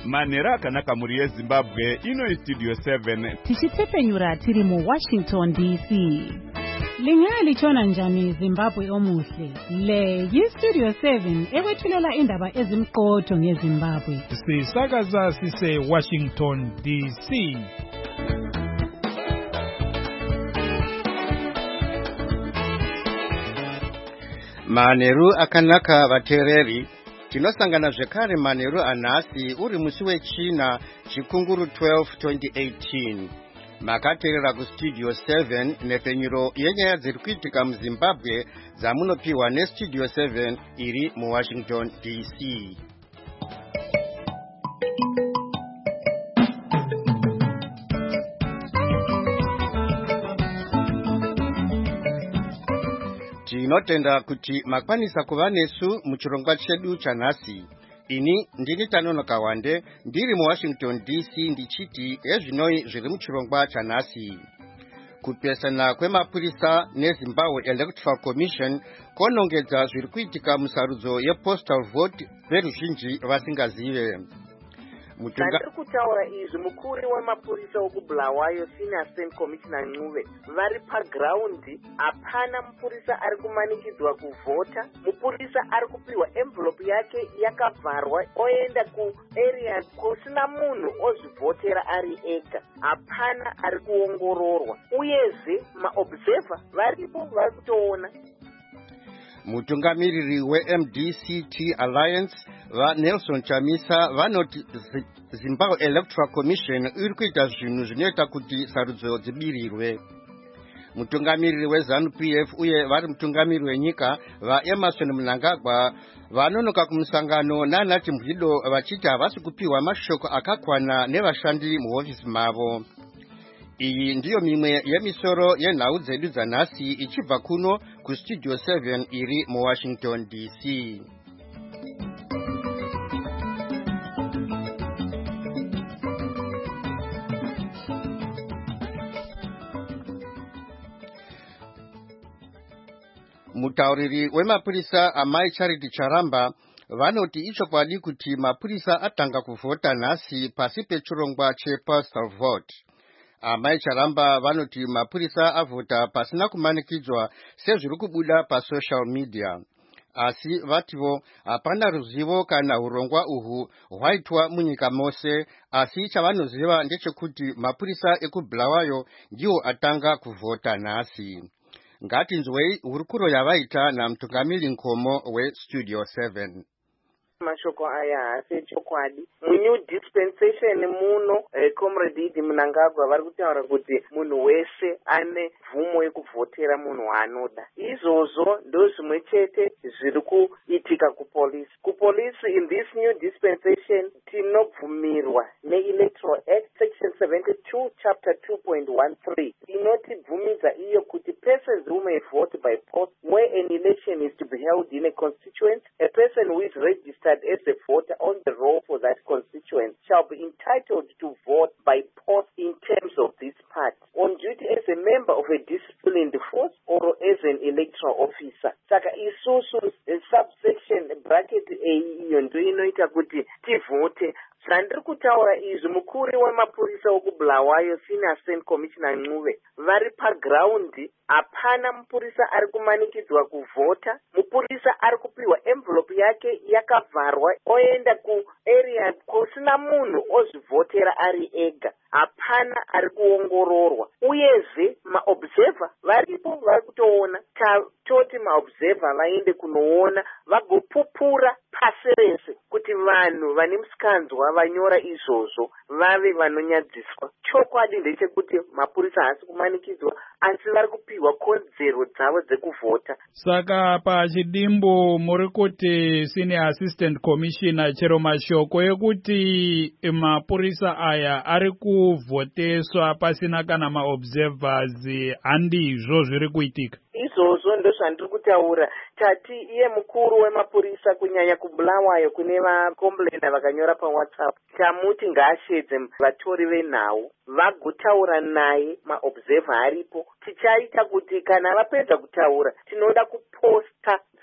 Manhero akanaka muri yeZimbabwe, ino Studio 7. Tichitsepenyura tiri mu Washington DC. Lingalichona njani Zimbabwe omuhle? Le yi-Studio 7 ekwethulela indaba ezimqotho ngeZimbabwe. Sisakaza sise Washington DC. Manheru akanaka vateereri. Tinosangana zvekare manheru anhasi uri musi weChina chikunguru 12 2018. Makateerera kuStudio 7 nepfenyuro yenyaya dziri kuitika muZimbabwe dzamunopiwa neStudio 7 iri muWashington DC. Tinotenda kuti makwanisa kuva nesu muchirongwa chedu chanhasi. Ini ndini Tanonoka Wande, ndiri muWashington DC ndichiti ezvinoi zviri muchirongwa chanhasi. Kupesana kwemapurisa neZimbabwe Electoral Commission konongedza zviri kuitika musarudzo yepostal vote veruzhinji vasingazive. Ndiri kutaura izvi mukuru wemapurisa wokubulawayo Senior State Commissioner Ncube vari pagraundi. Hapana mupurisa ari kumanikidzwa kuvhota. Mupurisa ari kupiwa envelope yake yakavharwa oenda kuarea kusina munhu ozvivhotera ari ega. Hapana ari kuongororwa, uyezve maobserver varipo vari kutoona. Mutungamiriri weMDCT Alliance Nelson Chamisa vanoti Zimbabwe Electoral Commission iri kuita zvinhu zvinoita kuti sarudzo dzibirirwe. Mutungamiriri weZANU-PF uye vari mutungamiriri wenyika vaEmerson Mnangagwa vanonoka kumusangano naNhati Mhwido vachiti havasi kupiwa mashoko akakwana nevashandi muhofisi mavo. Iyi ndiyo mimwe yemisoro yenhau dzedu dzanhasi ichibva kuno kuStudio 7 iri muWashington DC. Mutauriri wemapurisa Amai Charity Charamba vanoti ichokwadi kuti mapurisa atanga kuvhota nhasi pasi pechirongwa chepostal vote. Amai Charamba vanoti mapurisa avhota pasina kumanikidzwa sezviri kubuda pasocial media. Asi vativo hapana ruzivo kana urongwa uhu hwaitwa munyika mose, asi chavanoziva ndechekuti mapurisa ekubulawayo ndiwo atanga kuvhota nhasi. Ngatinzwei hurukuro yavaita namutungamiri Nkomo weStudio 7. Mashoko aya haasi chokwadi. Munew dispensation muno Comrade Idi Mnangagwa vari kutaura kuti munhu wese ane mvumo yekuvhotera munhu waanoda. Izvozvo ndo zvimwe chete zviri kuitika kupolisi. Kupolisi in this new dispensation tinobvumirwa neElectoral Act section 72 chapter 2.13 inotibvumidza iyo kuti persons who may vote by post where an election is to be held in a constituency, a person who is registered as a voter on the roll for that constituency shall be entitled to vote by post in terms of this part, on duty as a member of a disciplined force or as an electoral officer. Saka isusu subsection bracket A iyo ndo inoita kuti tivote. Zvandiri kutaura izvi mukuru wemapurisa wokubulawayo Senior State Commissioner Ncube vari pagraundi. Hapana mupurisa ari kumanikidzwa kuvhota. Mupurisa ari kupiwa envelope yake yakavharwa oenda kuarea kusina munhu ozvivhotera ari ega. Hapana ari kuongororwa, uyezve maobserver varipo vari kutoona. Toti maobserver vaende kunoona vagopupura pasi rese kuti vanhu vane musikanzwa vanyora izvozvo vave vanonyadziswa. Chokwadi ndechekuti mapurisa haasi kumanikidzwa, asi vari kupiwa kodzero dzavo dzekuvhota. Saka pachidimbu muri kuti Senior Assistant Commissioner chero mashoko ekuti mapurisa aya ari kuvhoteswa pasina kana maobservers handizvo zviri kuitika. Izvozvo ndo zvandiri kutaura. Tati iye mukuru wemapurisa kunyanya kubulawayo kune vakomplaina vakanyora paWhatsApp, tamuti ngaashedze vatori venhau vagotaura naye, maobserver aripo. Tichaita kuti kana vapedza kutaura tinoda kuposta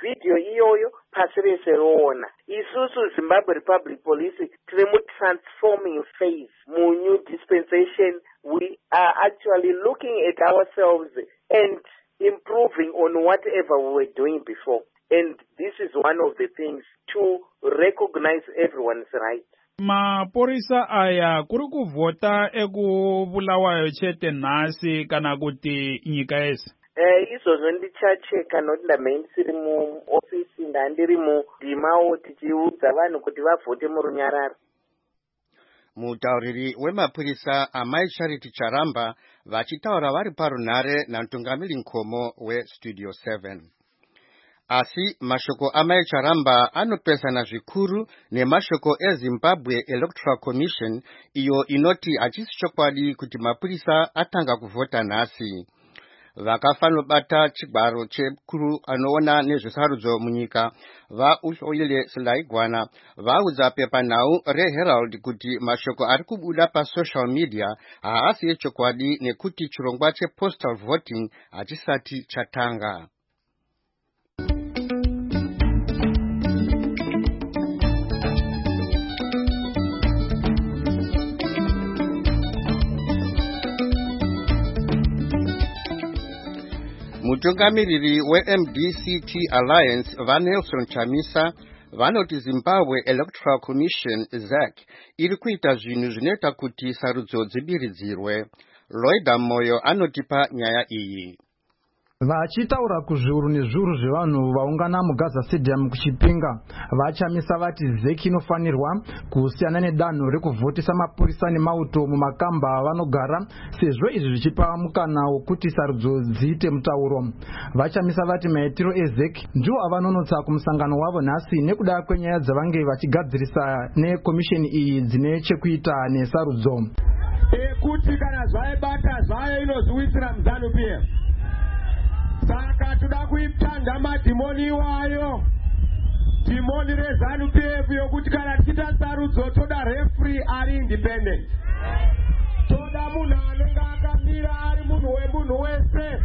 video iyoyo pasi rese roona. Isusu Zimbabwe Republic Police tiri transforming phase mu new dispensation. We are actually looking at ourselves and improving on whatever we were doing before. And this is one of the things to recognize everyone's rights. Maphorisa aya kuri kuvhota ekubulawayo chete nhasi kana kuti nyika yese? Izvozvo ndichacheka nokuti ndamhe ndisiri muofisi, ndandiri mudimawo tichiudza vanhu kuti vavhote murunyararo. Mutauriri wemapurisa Amai Charity Charamba vachitaura vari parunhare namutungamiri Nkomo weStudio 7. Asi mashoko Amai Charamba anopesana zvikuru nemashoko eZimbabwe Electoral Commission iyo inoti hachisi chokwadi kuti mapurisa atanga kuvhota nhasi. Vakafanobata chigwaro chekuru anoona nezvesarudzo munyika vaUhloile Selaigwana vaudza pepanhau reHerald kuti mashoko ari kubuda pasocial media haasi echokwadi nekuti chirongwa chepostal voting hachisati chatanga. Mutungamiriri weMDCT Alliance vaNelson Chamisa vanoti Zimbabwe Electoral Commission ZEC iri kuita zvinhu zvinoita kuti sarudzo dzibiridzirwe. Loida Moyo anotipa nyaya iyi. Vachitaura kuzviuru nezviuru zvevanhu vaungana muGaza Stadium kuchipinga, vachamisa vati ZEC inofanirwa kusiyana nedanho rekuvhotesa mapurisa nemauto mumakamba vanogara, sezvo izvi zvichipa mukana wokuti sarudzo dziite mutauro. Vachamisa vati maitiro eZEC ndiwo avanonotsa kumusangano wavo nhasi nekuda kwenyaya dzavange vachigadzirisa nekomisheni iyi dzine chekuita nesarudzo. Ekuti kana zvaibata zvayo inozviwisira muZANU-PF. Saka toda kuitanga madhimoni iwayo, dhimoni reZANU-PF yokuti kana tichita sarudzo toda referee ari independent. Toda munhu anenge akamira ari munhu wemunhu wese,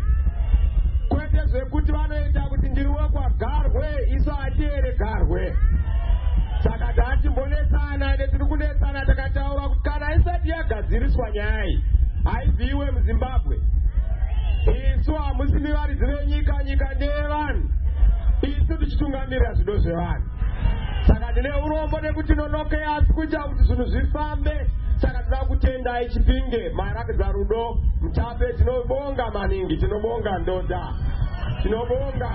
kwete zvekuti vanoita kuti ndiri wekwaGarwe isu atiere Garwe. Saka tatimbonesana ende tiri kunesana takataura kuti kana isati yagadziriswa nyaya iyi haibviwe muZimbabwe. Isu hamusimi vari dzine nyika ndevanhu, isu tichitungamirira zvido zvevanhu. Saka ndine urombo nekuti nonoke asi kuita kuti zvinhu zvifambe. Saka toda kutendai Chipinge marakidza rudo Mutape. Tinobonga maningi, tinobonga ndoda, tinobonga.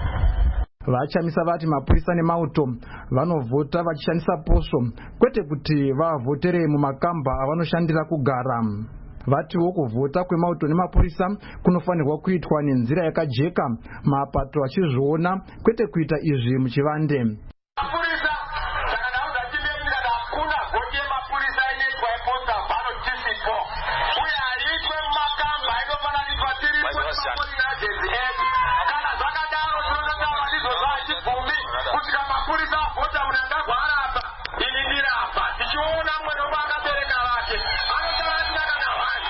Vachamisa vati mapurisa nemauto vanovhota vachishandisa posvo, kwete kuti vavhotere mumakamba avanoshandira kugara. Vatiwo kuvhota kwemauto nemapurisa kunofanirwa kuitwa nenzira yakajeka, mapato achizviona, kwete kuita izvi muchivande. Mapurisa saka ndauza chimwe kuti kana hakuna vhoti yemapurisa inoitwa yepostal ballot tisipo, uye haiitwe mumakamba, inofana kuitwa tiri kweMapurisa edu. Kana zvakadaro tinototaura ndizvozvo hachibvumi kuti kana mapurisa avhota munhu angagwara apa, ini ndiri apa, tichiona mumwe nomwe akabereka vake anotaura tina kana hwani.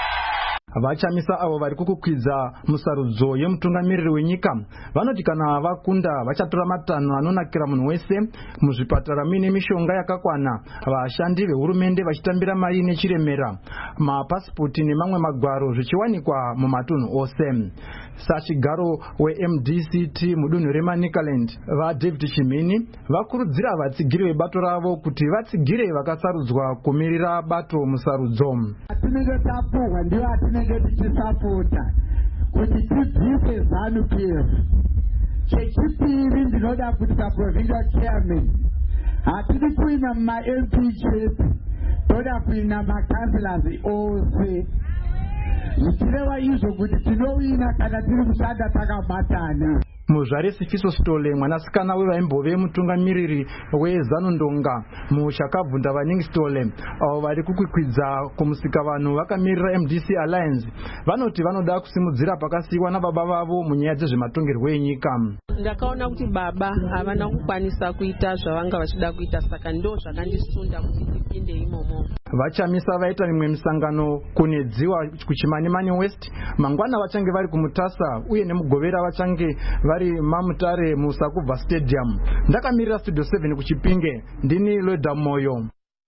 Vachamisa avo vari kukukwidza musarudzo yemutungamiriri wenyika vanoti kana vakunda vachatora matanho anonakira munhu wese. Muzvipatara muine mishonga yakakwana, vashandi vehurumende vachitambira mari nechiremera, mapasipoti nemamwe magwaro zvichiwanikwa mumatunhu ose. Sachigaro weMDCT mudunhu reManicaland vaDavid Chimini vakurudzira vatsigiri vebato ravo kuti vatsigire vakasarudzwa kumirira bato musarudzo. Tinenge tapuhwa ndivo atinenge tichisapota kuti tidzise ZANU-PF. Chechipiri ndinoda kuti paprovincial chairman hatidi kuina muma-MP chete, toda kuina makanselors ose. Zvichireva izvo kuti tinowina kana tiri kushanda takabatana. Muzvare Sifiso Stole mwanasikana wevaimbove mutungamiriri weZANU-Ndonga muchakabvunda vaningi Stole avo vari kukwikwidza kumusika vanhu vakamirira MDC Alliance vanoti vanoda kusimudzira pakasiyiwa nababa vavo munyaya dzezvematongerwo enyika. Ndakaona kuti baba havana kukwanisa kuita zvavanga vachida kuita, saka ndo zvakandisunda kuti ndipinde imomo. vachamisa vaita mimwe misangano kunedziwa kuchimanimani west. mangwana vachange vari kumutasa uye nemugovera vachange vari mamutare musakubva stadium. Ndakamirira studio 7 kuchipinge, ndini Loda Moyo.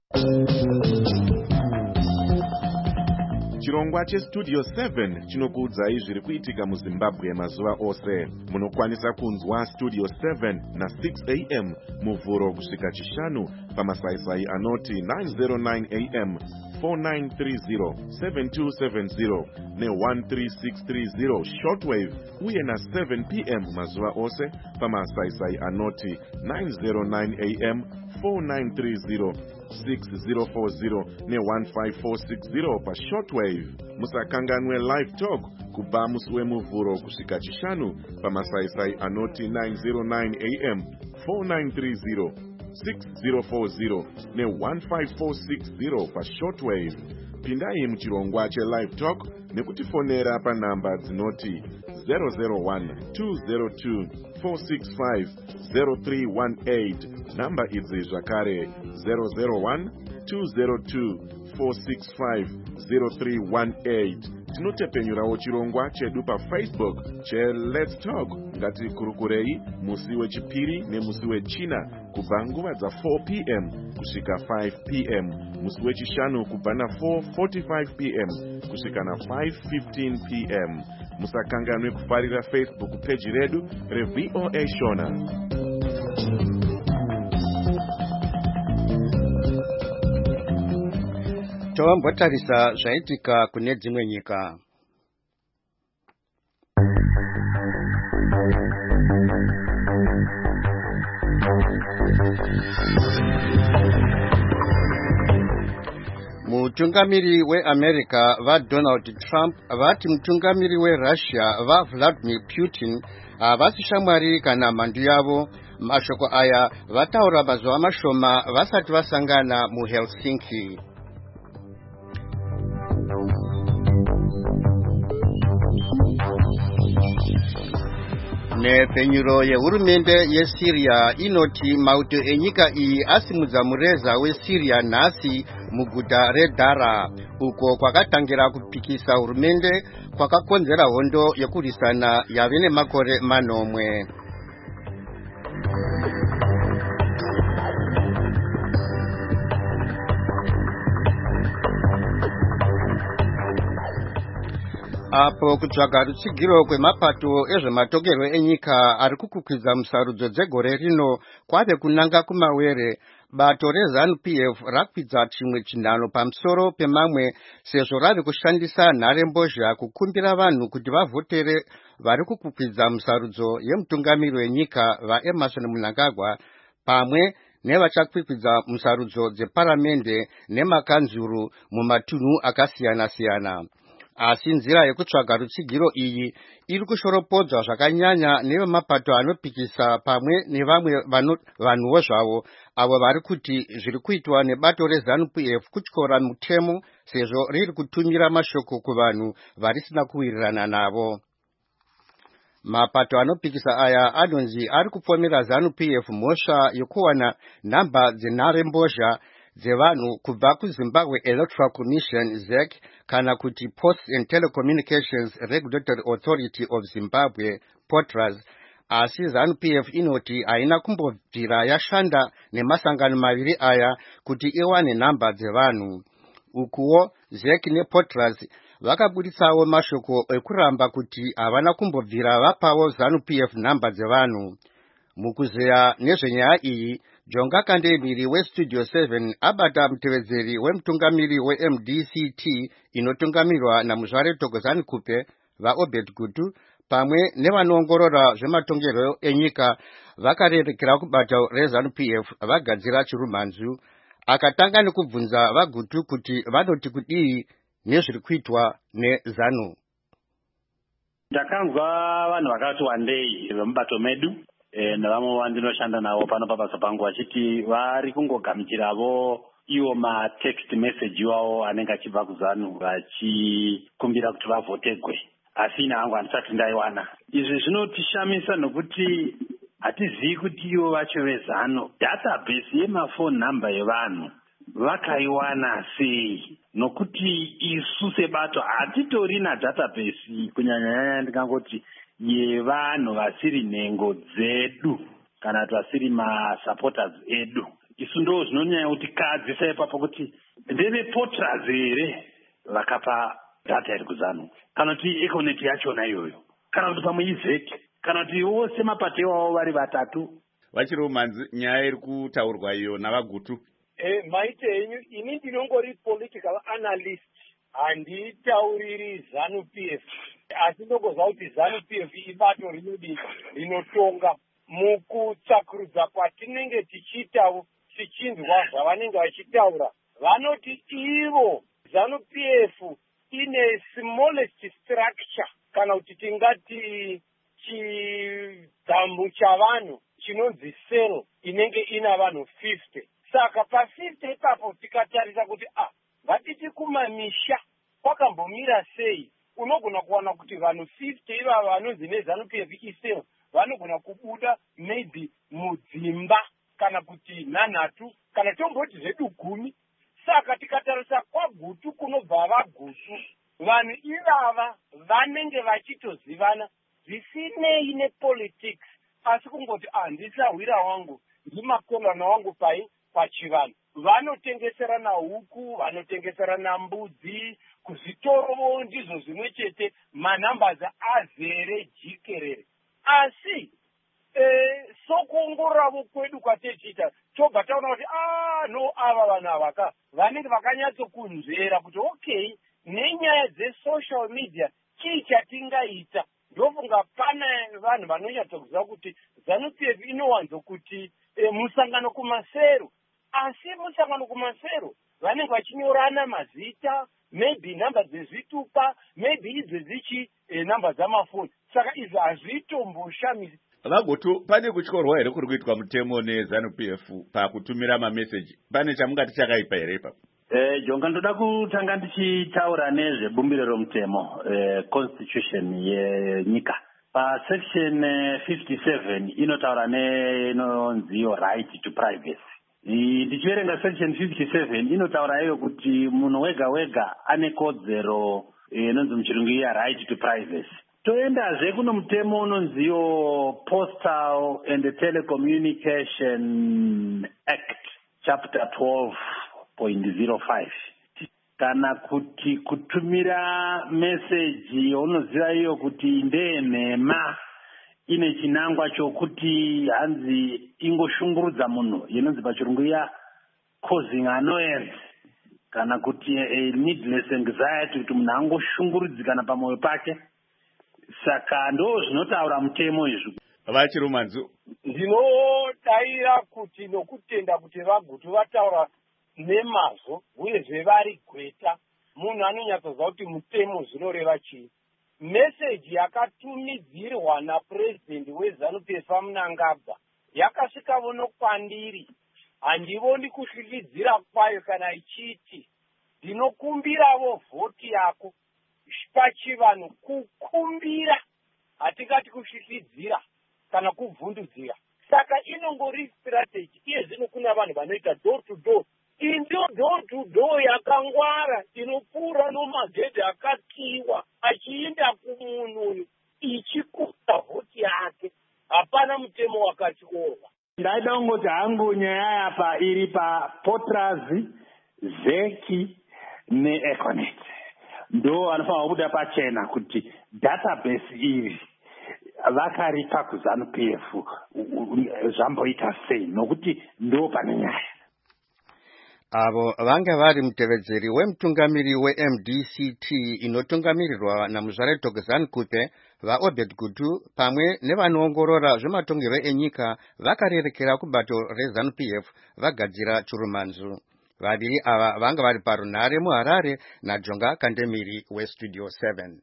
Chirongwa chestudio 7 chinokuudzai zviri kuitika muZimbabwe mazuva ose. Munokwanisa kunzwa studio 7 na 6 am muvhuro kusvika chishanu pamasaisai anoti 909 am 4930 7270 ne13630 shortwave uye na 7 pm mazuva ose pamasaisai anoti 909 am 4930 6040 ne15460 pa shortwave. Musakanganwe live talk kubva musi wemuvhuro kusvika chishanu pamasaisai anoti 909 am 4930 6040 ne15460 pa shortwave. Pindai muchirongwa chelive talk nekutifonera panhamba dzinoti 001-202-465-0318. Namba idzi zvakare 001-202-465-0318. Tinotepenyurawo chirongwa chedu paFacebook cheLet's Talk. Ngatikurukurei musi wechipiri nemusi wechina kubva nguva dza4 pm kusvika 5 pm. Musi wechishanu kubva na4:45 pm kusvika na5:15 pm. Musakanganwe kufarira Facebook page redu reVOA Shona. Tombotarisa zvaitika kune dzimwe nyika. Mutungamiri weAmerica vaDonald Trump vati mutungamiri weRussia vaVladimir Putin havasi shamwari kana mhandu yavo. Mashoko aya vataura mazuva mashoma vasati vasangana muHelsinki. Nepfenyuro yehurumende yeSyria inoti mauto enyika iyi asimudza mureza weSyria nhasi muguta reDara, uko kwakatangira kupikisa hurumende kwakakonzera hondo yekurwisana yave nemakore manomwe. Apo kutsvaga rutsigiro kwemapato ezvematongerwo enyika ari kukukwidza musarudzo dzegore rino kwave kunanga kumawere, bato reZANU-PF rakwidza chimwe chinhano pamusoro pemamwe sezvo rave kushandisa nharembozha kukumbira vanhu kuti vavhotere vari kukukwidza musarudzo yemutungamiri wenyika vaEmmerson Mnangagwa pamwe nevachakwikwidzwa musarudzo dzeparamende nemakanzuru mumatunhu akasiyana-siyana. Asi nzira yekutsvaga rutsigiro iyi iri kushoropodzwa zvakanyanya nevemapato anopikisa pamwe nevamwe vanhuwo zvavo avo vari kuti zviri kuitwa nebato reZANU-PF kutyora mutemo sezvo riri kutumira mashoko kuvanhu varisina kuwirirana navo. Mapato anopikisa aya anonzi ari kupomera ZANU-PF mhosva yokuwana nhamba dzenharembozha dzevanhu kubva kuZimbabwe Electoral Commission ZEC kana kuti Posts and Telecommunications Regulatory Authority of Zimbabwe POTRAZ. Asi ZANU-PF inoti haina kumbobvira yashanda nemasangano maviri aya kuti iwane nhamba dzevanhu. Ukuwo ZEC nePOTRAZ vakabuditsawo mashoko ekuramba kuti havana kumbobvira vapawo ZANU-PF nhamba dzevanhu. Mukuzeya nezvenyaya iyi, Jonga Kandemiri weStudio 7 abata mutevedzeri wemutungamiri weMDCT inotungamirwa namuzvare Thokozani Kupe vaObed Gutu pamwe nevanoongorora zvematongerwo enyika vakarerekera kubata reZANU-PF vagadzira chirumhanzu. Akatanga nekubvunza vaGutu kuti vanoti kudii nezviri kuitwa neZANU. Ndakanzwa vanhu vakati wandei vemubato medu nevamwe vandinoshanda navo pano pabasa pangu vachiti vari kungogamuchiravo iwo matext message iwawo anenge achibva kuZANU vachikumbira kuti vavhotegwe, asi ina hangu handisati ndaiwana. Izvi zvinotishamisa nokuti hatizivi kuti ivo vacho veZANU database yemafoni nhamba yevanhu vakaiwana sei, nokuti isu sebato hatitori nadatabase kunyanyanyanya ndingangoti yevanhu vasiri nhengo dzedu kana kuti vasiri masupporters edu. Isu ndo zvinonyanya kuti kadzisa ipapo kuti ndeveporters here vakapa data iri kuzanu, kana kuti econet yachona iyoyo, kana kuti pamwe izeki, kana kuti vose mapato iwavo vari vatatu. Vachiri Manzi, nyaya iri kutaurwa iyo navagutu. Maite henyu, ini ndinongori political analyst, handitauriri ZANU PF. Asi ndongoziva kuti ZANU PF ibato rinotonga mukutsakurudza kwatinenge tichiita tichinzwa zvavanenge vachitaura. Vanoti ivo ZANU PF ine smallest structure, kana kuti tingati chidhambu chavanhu chinonzi cell inenge ina vanhu 50. Saka pa50 ipapo tikatarisa kuti ngatiti kumamisha kwakambomira sei, unogona kuwana kuti vanhu 50 ivava vanonzi neZANU PF isel vanogona kubuda maybe mudzimba kana kuti nanhatu kana tomboti zvedu 10. Saka tikatarisa kwagutu kunobva vagutu, vanhu ivava vanenge vachitozivana zvisinei nepolitics, asi kungoti ndisahwira wangu ndimakonana wangu pachivanhu. Vanotengeserana huku, vanotengeserana mbudzi, kuzvitoro ndizvo zvimwe chete, manhambaza azere jikerere. Asi sokuongororavo kwedu kwatetiita tobva taona kuti ava vanhu ava vanenge vakanyatsokunzvera kuti okay, nenyaya dzesocial media chii chatingaita. Ndofunga pana vanhu vanonyatsokuziva kuti ZANU PF inowanzokuti musangano kumasero, asi musangano kumasero vanenge vachinyorana mazita, maybe nhamba dzezvitupa, maybe idzi dzichi nhamba dzamafoni. Saka izvi hazvitomboshamisi. Vagutu, pane kutyorwa here kuri kuitwa mutemo neZANU PF pakutumira mameseji? Pane chamungati chakaipa here ipapo? Jonga, ndoda kutanga ndichitaura nezvebumbiro romutemo constitution yenyika. Pasection 57 inotaura nenonziyo right to privacy. Ndichiverenga section 57 inotaura iyo kuti munhu wega wega ane kodzero inonzi muchirungu iya right to privacy. Toendazve kuno mutemo unonziyo Postal and Telecommunication Act chapter 12.05. Kana kuti kutumira meseji unoziva iyo kuti ndenhema ine chinangwa chokuti hanzi ingoshungurudza munhu inonzi pachirungu ya causing annoyance, kana kuti needless anxiety, kuti munhu angoshungurudzikana pamwoyo pake. Saka ndo zvinotaura mutemo izvi. Vachiri Manzi, ndinodaira kuti nokutenda kuti vagutu vataura nemazvo uyezve vari gweta, munhu anonyatsoziva kuti mutemo zvinoreva chii. Meseji yakatumidzirwa napurezidendi weZANU PF Mnangagwa yakasvika kwandiri, handivoni kusvilidzira kwayo kana ichiti ndinokumbiravo vhoti yako pachivanhu. Kukumbira hatingati kusvilidzira kana kuvhundudzira. Saka inongori strategy. Iye zvino kuna vanhu vanoita door to door. Indio door to door yakangwara inopfuura nomagedhi akakiwa achienda kumunhu ichikuta vhoti yake. Hapana mutemo wakatyorwa. Ndaida kungoti hangu nyaya yapa iri paPortals, Zeki neEconet ndo vanofanira kubuda pachena kuti database iri vakaripa kuZANU PF zvamboita sei, nokuti ndo pane nyaya. Avo vanga vari mutevedzeri wemutungamiri weMDCT inotungamirirwa naMuzvare Thokozani Kupe, vaObed Gutu pamwe nevanoongorora zvematongerwo enyika vakarerekera kubato reZANU PF vagadzira Chirumanzu. Vaviri ava vanga vari parunhare muHarare naJonga Kandemiri weStudio 7.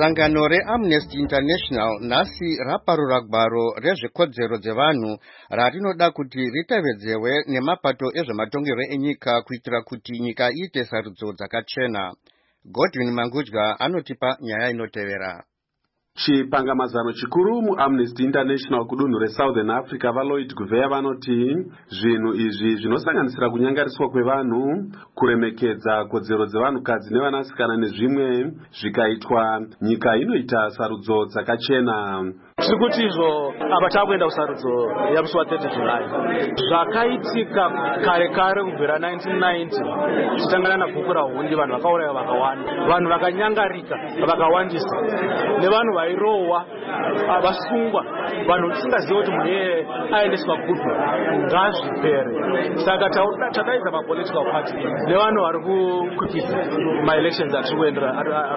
Sangano reAmnesty International nhasi raparura gwaro rezvekodzero dzevanhu ratinoda kuti ritevedzewe nemapato ezvematongero enyika kuitira kuti nyika iite sarudzo dzakachena. Godwin Mangudya anotipa nyaya inotevera. Chipangamazano chikuru muAmnesty International kudunhu reSouthern Africa vaLloyd Gouveia vanoti zvinhu izvi zvinosanganisira kunyangariswa kwevanhu, kuremekedza kodzero dzevanhukadzi nevanasikana nezvimwe zvikaitwa, nyika inoita sarudzo dzakachena. Tiri kuti izvo apa takuenda kusarudzo yamusi wa30 July zvakaitika kare kare kubvira 1990 tichitangana nabhuku rahundi. Vanhu vakauraya vakawanda, vanhu vakanyangarika vakawandisa, nevanhu vairohwa vasungwa, vanhu tisingazivi kuti munhu iyeye aendeswa kupi. Ngazvipere. Saka tadaidza mapolitical party nevanhu vari kukwikidza maelections atiri kuendera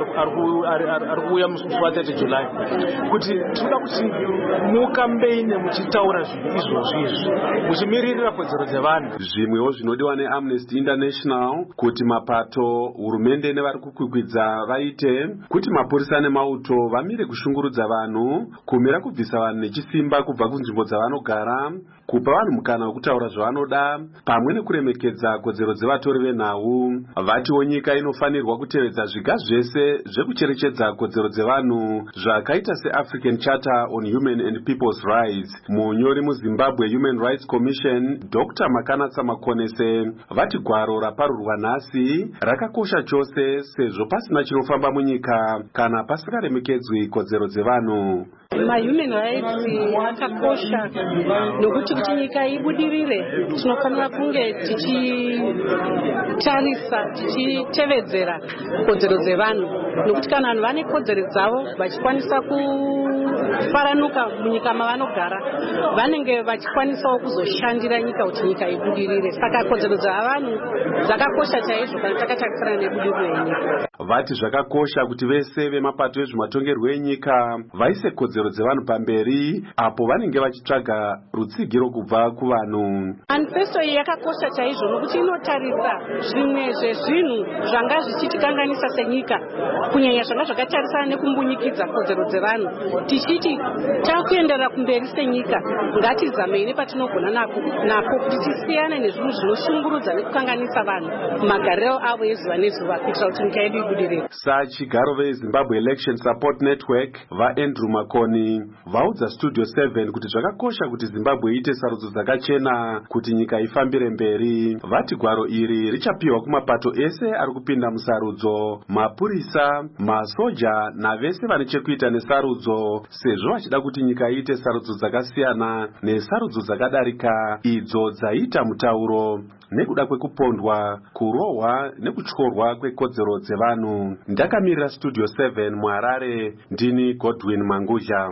ari kuuya musi wa30 July kuti tinoda kuti mukambeine muchitaura zvinhu izvozvi muchimiririra kodzero dzevanhu. Zvimwewo zvinodiwa neAmnesty International kuti mapato, hurumende nevari kukwikwidza vaite kuti mapurisa nemauto vamire kushungurudza vanhu, kumira kubvisa vanhu nechisimba kubva kunzvimbo dzavanogara, kupa vanhu mukana wekutaura zvavanoda, pamwe nekuremekedza kodzero dzevatori venhau. Vatiwo nyika inofanirwa kutevedza zviga zvese zvekucherechedza kodzero dzevanhu zvakaita seAfrican Charter on Human and People's Rights. Munyori muZimbabwe Human Rights Commission Dr. Makanatsa Makonese vati gwaro raparurwa nhasi rakakosha chose sezvo pasina chinofamba munyika kana pasikaremekedzwi kodzero dzevanhu. Human rights akakosha nokuti kuti nyika ibudirire tinofanira kunge tichitarisa tichitevedzera kodzero dzevanhu, nokuti kana vanhu vane kodzero dzavo vachikwanisa kufaranuka munyika mavanogara vanenge vachikwanisawo kuzoshandira nyika kuti nyika ibudirire. Saka kodzero dzavanhu dzakakosha chaizvo kana takatarisana nebudiriro yenyika. Vati zvakakosha kuti vese vemapato ezvematongerwo enyika vaise kodzero dzevanhu pamberi apo vanenge vachitsvaga rutsigiro kubva kuvanhu. Manifesto iyi yakakosha chaizvo nokuti inotarisa zvimwe zvezvinhu zvanga zvichitikanganisa senyika, kunyanya zvanga zvakatarisana nekumbunyikidzwa kodzero dzevanhu. Tichiti takuenderera kumberi senyika, ngatizamei nepatinogona napo kuti tisiyane nezvinhu zvinoshungurudza nekukanganisa vanhu magariro avo ezuva nezuva kuitira kuti nyika yedu ibudirire. Sachigaro veZimbabwe Election Support Network vaAndrew Makoni vaudza Studio 7 kuti zvakakosha kuti Zimbabwe iite sarudzo dzakachena kuti nyika ifambire mberi. Vati gwaro iri richapiwa kumapato ese ari kupinda musarudzo, mapurisa, masoja navese vane chekuita nesarudzo, sezvo vachida kuti nyika iite sarudzo dzakasiyana nesarudzo dzakadarika idzo dzaita mutauro nekuda kwekupondwa, kurohwa nekutyorwa kwekodzero dzevanhu. Ndakamirira Studio 7 muHarare, ndini Godwin Mangudya.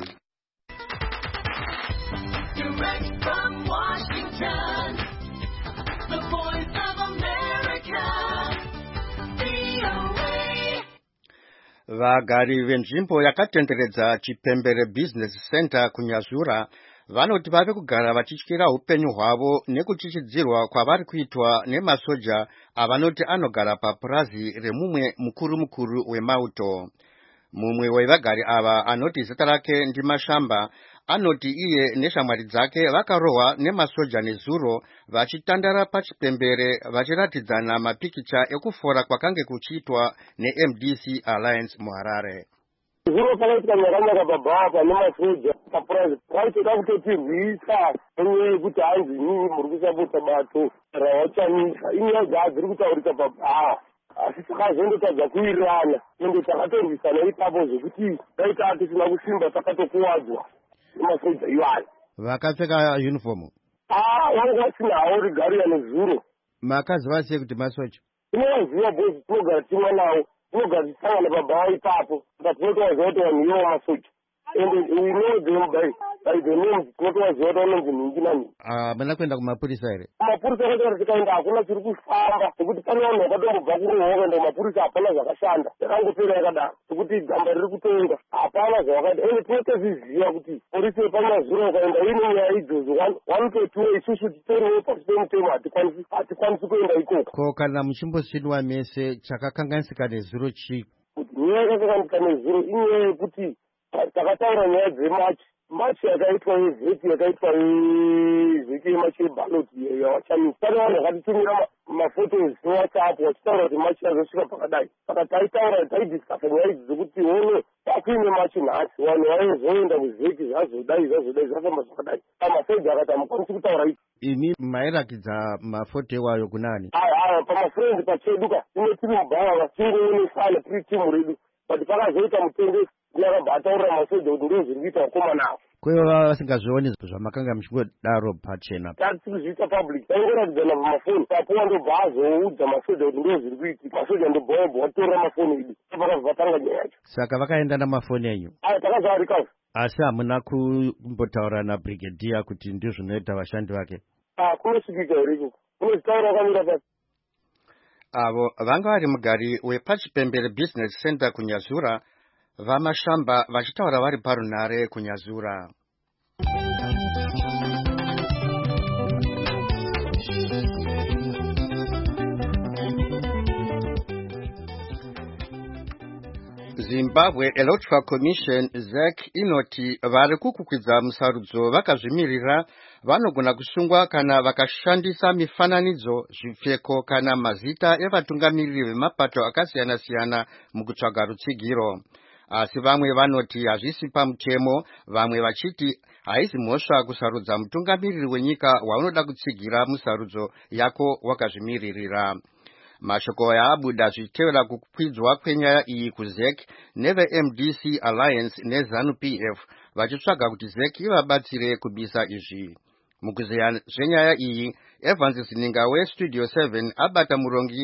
Vagari venzvimbo yakatenderedza Chipembere Business Center kunyazura vanoti vave kugara vachityira upenyu hwavo nekuchichidzirwa kwavari kuitwa nemasoja avanoti anogara papurazi remumwe mukuru wemauto. Mumwe wevagari ava anoti zita rake ndiMashamba anoti iye neshamwari dzake vakarohwa nemasoja nezuro vachitandara pachipembere vachiratidzana mapikicha ekufora kwakange kuchiitwa neMDC Alliance muHarare. Zuro pakaitika nyaranyaka pabhapa nemasoja papurazi vaitoda kutotirwisa enyaya yekuti hanzi nyinyi muri kusapota bato rawachanisa. Inyaya dzadziri kutaurika pabhaa asi takazondotadza kuwirirana ende takatorwisana ipapo zvekuti taita tisina kusimba takatokuwadzwa nemasoja iwana. Vakapfeka uniform? Vanga vasinawo rigariya nezuro. Makaziva sei kuti masoja? Tinovaziva bhozi, tinogara timwe nawo, tinogara tichitangana pabhaa ipapo, saka tinotovaziva kuti vanhu ivo masoja. Ende we know them by the names, tinotovaziva kuti vanonzi nhingi nanhingi. Hamuna kuenda kumapurisa here? Kumapurisa kwatara tikaenda hakuna chiri kufamba, nekuti pane vanhu vakatombobva kurohwa kuenda kumapurisa hapana zvakashanda. Takangopera yakadaro, nekuti gamba riri kutonga hapana zvavakaita. Ende tinotozviziva kuti polisi yepanyazuro ukaenda ine nyaya idzodzo 1 isusu titoriwo pasi pemutemo hatikwanisi kuenda ikoko. Ko kana muchimbosvinwa mese chakakanganisika nezuro chii? kuti nyaya yakakanganisika nezuro inyaya yekuti takataura nyaya dzemachi machi yakaitwa yevheti yakaitwa yevheti yemachi yebaloti yawachamisa pane vanhu vakatitumira mafotos whatsapp vachitaura kuti machi yazosvika pakadai saka taitaura taidiscasa nyaya idzi dzekuti ono takuine machi nhasi vanhu vaizoenda kuvheti zvazodai zvafamba zvakadai amasoja akati hamukwanisi kutaura izvi ini mairakidza mafoto ewayo kunani aya pamafrendi pacheduka ine tiri mubhava tingoonefana tiri timu redu but pakazoita mutengesi yakabva ataurira masoja kuti ndo zviri kuita vakomana avo kweva vasingazvioni zvamakanga muchingodaro pachena tati kuzviita public taingoratidzana pamafoni tapuwa ndobva azoudza masoja kuti ndo zviri kuitika masoja ndobva wabva watorera mafoni edu pakabva tanga nyaya yacho saka vakaenda namafoni enyu aya takazarikazo asi hamuna kumbotaura nabrigadier kuti ndizvo zvinoita vashandi vake kunosvikika here kunozitaura wakamira pasi avo vanga vari mugari wepachipembere business center kunyazura vamashamba vachitaura vari parunare kunyazura. Zimbabwe Electoral Commission ZEC inoti vari kukukwidza musarudzo vakazvimirira vanogona kusungwa kana vakashandisa mifananidzo, zvipfeko kana mazita evatungamiriri vemapato akasiyana-siyana mukutsvaga rutsigiro. Asi vamwe vanoti hazvisi pamutemo, vamwe vachiti haisi mhosva kusarudza mutungamiriri wenyika waunoda kutsigira musarudzo yako wakazvimiririra. Mashoko abuda zvichitevera kukwidzwa kwenyaya iyi kuZEC neve-MDC Alliance neZANU-PF vachitsvaga kuti ZEC ivabatsire kubisa izvi. Mukuzeya zvenyaya iyi, Evans Sininga weStudio 7 abata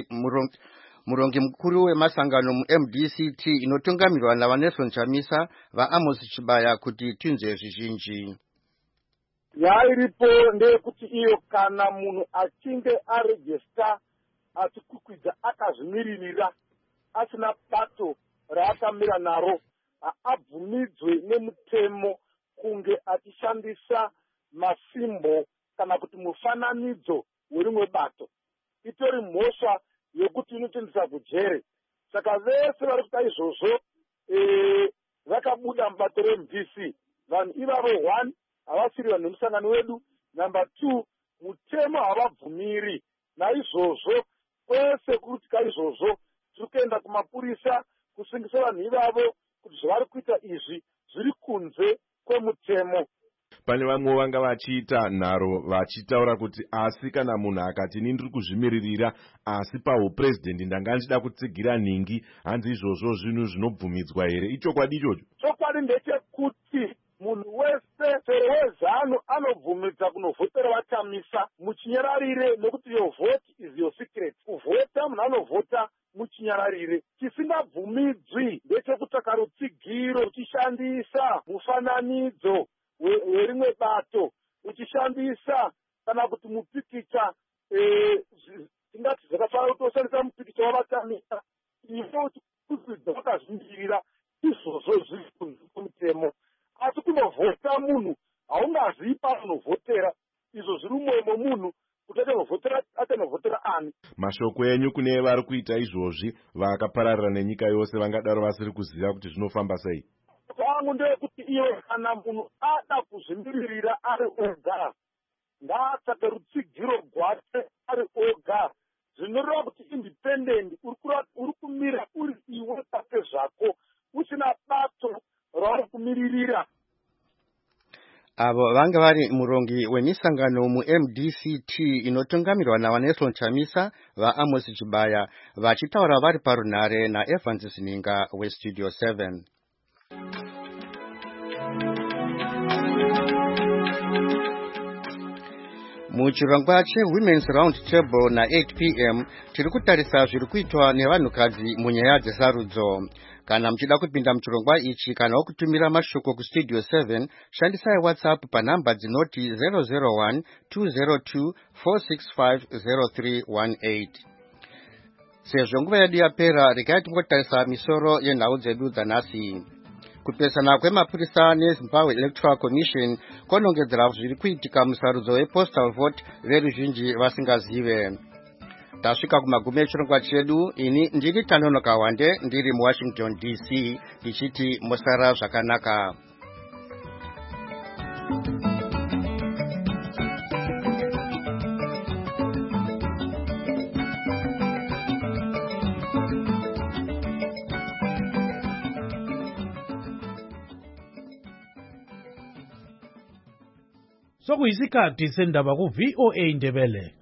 murongi mukuru wemasangano mu-MDCT inotungamirwa naVaNelson Chamisa vaAmos Chibaya kuti tinzwe zvizhinji. Nyaya iripo ndeyekuti iyo kana munhu achinge arejista achikukwidza akazvimiririra asina pato raakamira naro abvumidzwe nemutemo kunge achishandisa masimbo kana kuti mufananidzo werimwe bato. Itori mhosva yokuti inotendesa kujere. Saka vese vari kuita izvozvo vakabuda mubato reMDC. Vanhu ivavo 1 havasiri vanhu vemusangano wedu. Number 2 mutemo havabvumiri. Naizvozvo kwese kuitika izvozvo tiri kuenda kumapurisa kusingisa vanhu ivavo kuti zvavari kuita izvi zviri kunze kwemutemo. Pane vamwe vanga vachiita nharo vachitaura kuti asi kana munhu akati ini ndiri kuzvimiririra asi pauprezidendi ndanga ndichida kutsigira nhingi, hanzi izvozvo zvinhu zvinobvumidzwa here? Ichokwadi ichocho? Chokwadi ndechekuti munhu wese wezanu anobvumidza kunovhotera vaChamisa muchinyararire, nekuti your vote is your secret. Kuvhota munhu anovhota muchinyararire. Chisingabvumidzwi ndechekutsvaka rutsigiro uchishandisa mufananidzo werimwe bato, uchishandisa kana kuti mupikicha tingati zvakafanira kuti ushandisa mupikicha wavaChamisa. Ivo kukwidza vakazvimirira izvozvo zviri kunze kwemutemo. Asi kunovhota munhu haungazivi paunovhotera. Izvo zviri mumwoyo momunhu kuti achanovhotera ani. Mashoko enyu kune vari kuita izvozvi vakapararira nenyika yose vangadaro vasiri kuziva kuti zvinofamba sei? Kwangu ndeyekuti iyo kana munhu ada kuzvimiririra ari oga ngaatsvake rutsigiro rwake ari oga. Zvinoreva kuti independent uri kumira uri iwe pake zvako usina bato rauri kumiririra. Avo vanga vari murongi wemisangano mu-MDCT inotungamirwa naVaNelson Chamisa vaAmos Chibaya vachitaura vari parunare naEvans Sininga weStudio 7. Muchirongwa cheWomen's Round Table na8 p.m. tiri kutarisa zviri kuitwa nevanhukadzi munyaya dzesarudzo. Kana muchida kupinda muchirongwa ichi kana kutumira mashoko kuStudio 7, shandisai WhatsApp panhamba dzinoti 001-202-465-0318. Sezvo nguva yedu yapera, regai tingotarisa misoro yenhau dzedu dzanhasi. Kupesana kwemapurisa neZimbabwe Electoral Commission konongedzera zviri kuitika musarudzo wepostal vote veruzhinji vasingazive. tasvika kumagumi echirongwa chedu. Ini ndiri Tanono Kawande ndiri muWashington DC ndichiti musara zvakanaka. Sokuyisikhathi sendaba ku VOA Indebele.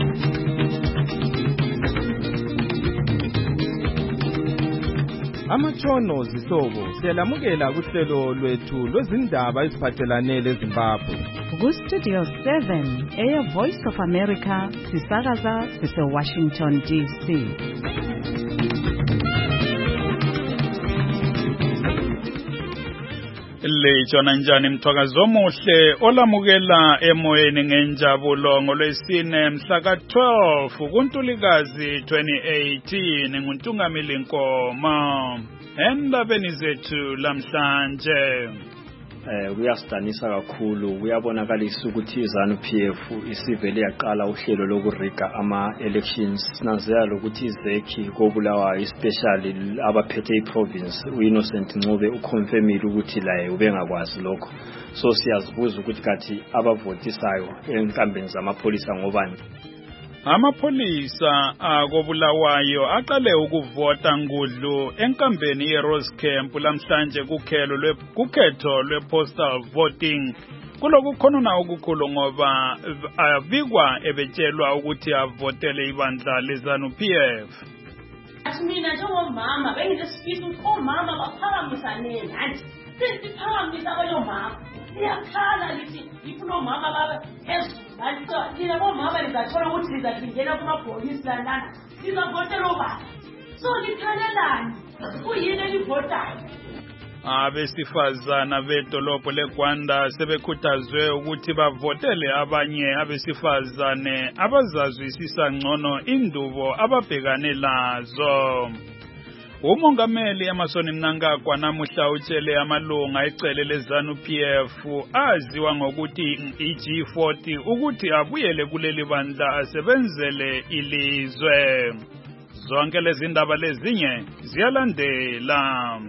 Amatshono zihlobo siyalamukela kuhlelo lwethu lwezindaba eziphathelane leZimbabwe. Ku Studio 7 eya Voice of America sisakaza sise Washington DC. Lejona njani mthwakazi omuhle olamukela emoyeni ngenjabulo ngolwesine mhla ka-12 kuNtulikazi 2018 nguNtungamili Nkoma. Endabeni zethu lamhlanje kuyasidanisa kakhulu, kuyabonakalisa ukuthi iZANU-PF isivele yaqala uhlelo lokuriga ama-elections. Sinanzela ukuthi izekhi koBulawayo especially abaphethe iprovince uInnocent Ncube uconfirmile ukuthi laye ubengakwazi lokho. So siyazibuza ukuthi kathi abavotisayo enkambeni zamapholisa ngobani. Amapholisa koBulawayo aqale ukuvota ngudlu enkambeni yeRose Camp lamhlanje kukhetho lwepostal voting. Kuloku khona okukhulu ngoba abikwa ebetshelwa ukuthi avotele ibandla leZANU-PF. Mina njengomama benginesifisa ukuthi omama baphakamisane nathi. Sesiphakamisa abanyomama. Iyakhala lithi ifuna omama babe phezulu. Thina bomama lizathola ukuthi lizadingela kumabhokisi lana. Sizavotela obani. So likhalelani. Kuyini elivotayo? Abesifazana bedolobho leGwanda sebekhuthazwe ukuthi bavotele abanye abesifazane abazazwisisa ngcono indubo ababhekane lazo. Umongameli Emmerson Mnangagwa namuhla utshele amalunga ecele leZANU-PF aziwa ngokuthi iG40 ukuthi abuyele kuleli bandla asebenzele ilizwe. Zonke lezi ndaba lezinye ziyalandela.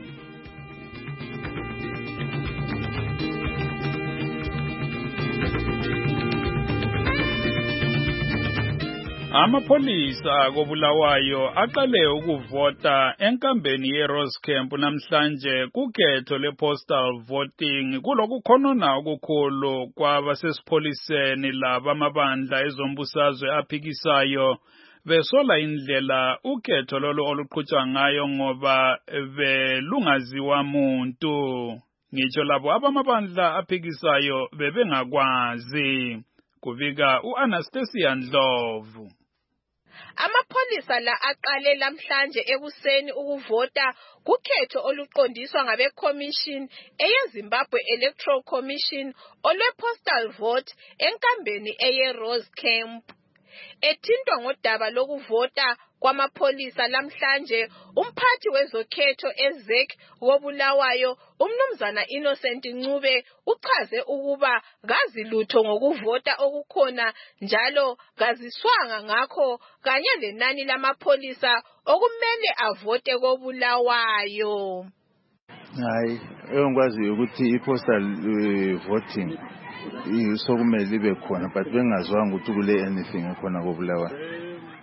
Amapholisa koBulawayo aqale ukuvota enkambeni yeRose Camp namhlanje kukhetho lepostal voting. Kuloku khonona okukhulu kwabasesipholiseni laba amabandla ezombusazwe aphikisayo besola indlela ukhetho lolo oluqhutshwa ngayo ngoba belungaziwa muntu. Ngitsho labo abamabandla aphikisayo bebengakwazi. Kuvika uAnastasia Ndlovu. Amapholisa la aqale lamhlanje ekuseni ukuvota kukhetho oluqondiswa ngabeCommission eyeZimbabwe Electoral Commission olwepostal vote enkambeni eyeRose Camp. Ethintwa ngodaba lokuvota kwamapholisa lamhlanje, umphathi wezokhetho ezek koBulawayo umnumzana Innocent Ncube uchaze ukuba kazi lutho ngokuvota okukhona njalo kaziswanga ngakho kanye lenani lamapholisa okumele avote koBulawayo. Hayi, engikwazi ukuthi ipostal voting sokumele ibe khona but bengazwanga ukuthi kule anything ekhona koBulawayo.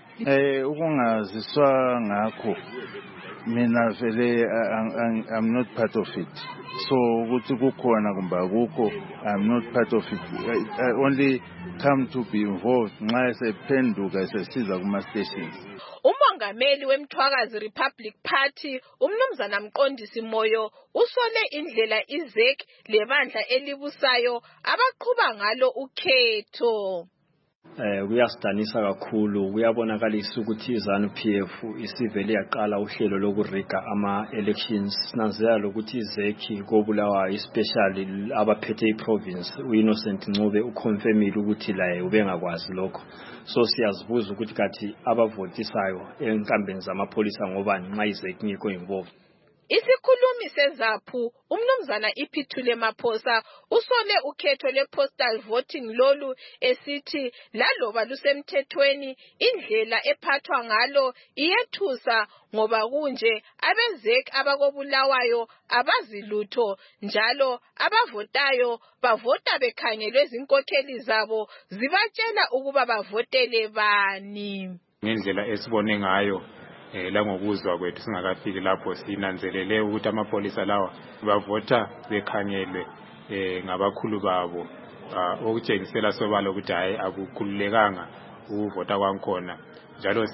Ukungaziswa ngakho mina vele I'm not part of it. So ukuthi kukhona kumbe akukho, I'm not part of it. I only come to be involved nxa sephenduka sesiza kuma stations. Umongameli wemthwakazi Republic Party umnumzana Mqondisi Moyo usole indlela izek lebandla elibusayo abaqhuba ngalo ukhetho. Kuyasidanisa kakhulu, kuyabonakalisa ukuthi iZANU-PF isivele yaqala uhlelo lokuriga ama-elections. Sinanzela ukuthi izekhi koBulawayo especially abaphethe iprovince uInnocent Ncube uconfirmile ukuthi laye ubengakwazi lokho. So siyazibuza ukuthi kathi abavotisayo enkambeni zamapholisa ngobani nxa izekhi ngikho involved. Isikhulumi isikhulumi seZAPU umnumzana Iphithule Maphosa usole ukhetho le-postal voting lolu esithi laloba lusemthethweni indlela ephathwa ngalo iyethusa ngoba kunje abezek abakobulawayo abazilutho njalo abavotayo bavota bekhangelwe izinkokheli zabo zibatshela ukuba bavotele bani. Ngendlela esibone ngayo langokuzwa kwethu singakafiki lapho sinanzelele ukuthi amapolisa lawa bavota bekhangelwe ngabakhulu babo okutshengisela sobala ukuthi hayi akukhululekanga ukuvota kwankhona njalo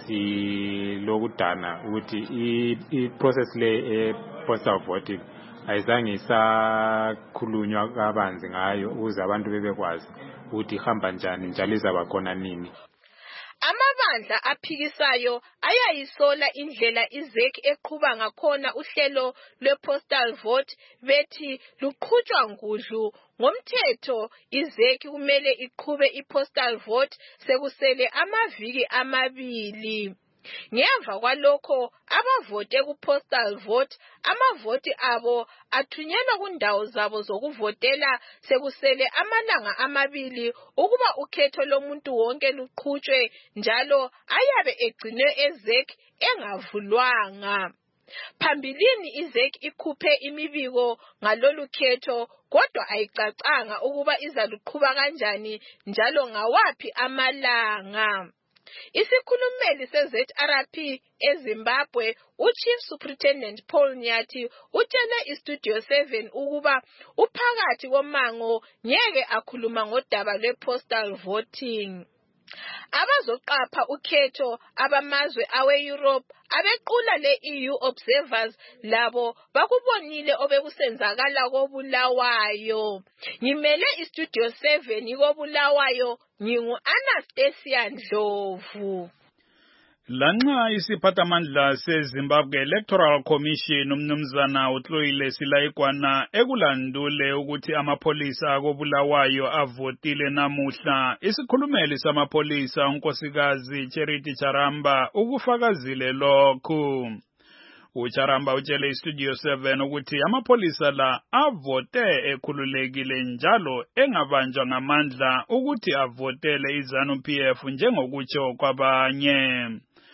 silokudana ukuthi i-process le postal voting ayizange isakhulunywa kabanzi ngayo ukuze abantu bebekwazi ukuthi ihamba njani njalo izaba khona nini. Amabandla aphikisayo ayayisola indlela iZEC eqhuba ngakhona uhlelo lwe-postal vote bethi luqhutshwa ngudlu. Ngomthetho iZEC kumele iqhube i-postal vote sekusele amaviki amabili. Ngemva kwalokho abavote ku-postal vote amavoti abo athunyelwa kundawo zabo zokuvotela sekusele amalanga amabili ukuba ukhetho lomuntu wonke luqhutshwe njalo ayabe egcinwe eZEC engavulwanga. Phambilini iZEC ikhuphe imibiko ngalolu khetho kodwa ayicacanga ukuba izaluqhuba kanjani njalo ngawaphi amalanga. Isikhulumeli se-ZRP eZimbabwe uChief Superintendent Paul Nyathi utshele iStudio 7 ukuba uphakathi komango ngeke akhuluma ngodaba lwe-postal voting. Abazoqapha ukhetho abamazwe awe-Europe abequla le-EU observers labo bakubonile obekusenzakala kobulawayo. Ngimele iStudio 7 kobulawayo ngingu-Anastasia Ndlovu. Lanxa isiphathamandla seZimbabwe Electoral Commission umnumzana uTloile Silaikwana ekulandule ukuthi amapolisa akobulawayo avotile namuhla, isikhulumeli samapolisa unkosikazi Charity Charamba ukufakazile lokhu. uCharamba utshele iStudio 7 ukuthi amapolisa la avote ekhululekile njalo engabanjwa ngamandla ukuthi avotele iZANU-PF njengokutsho kwabanye.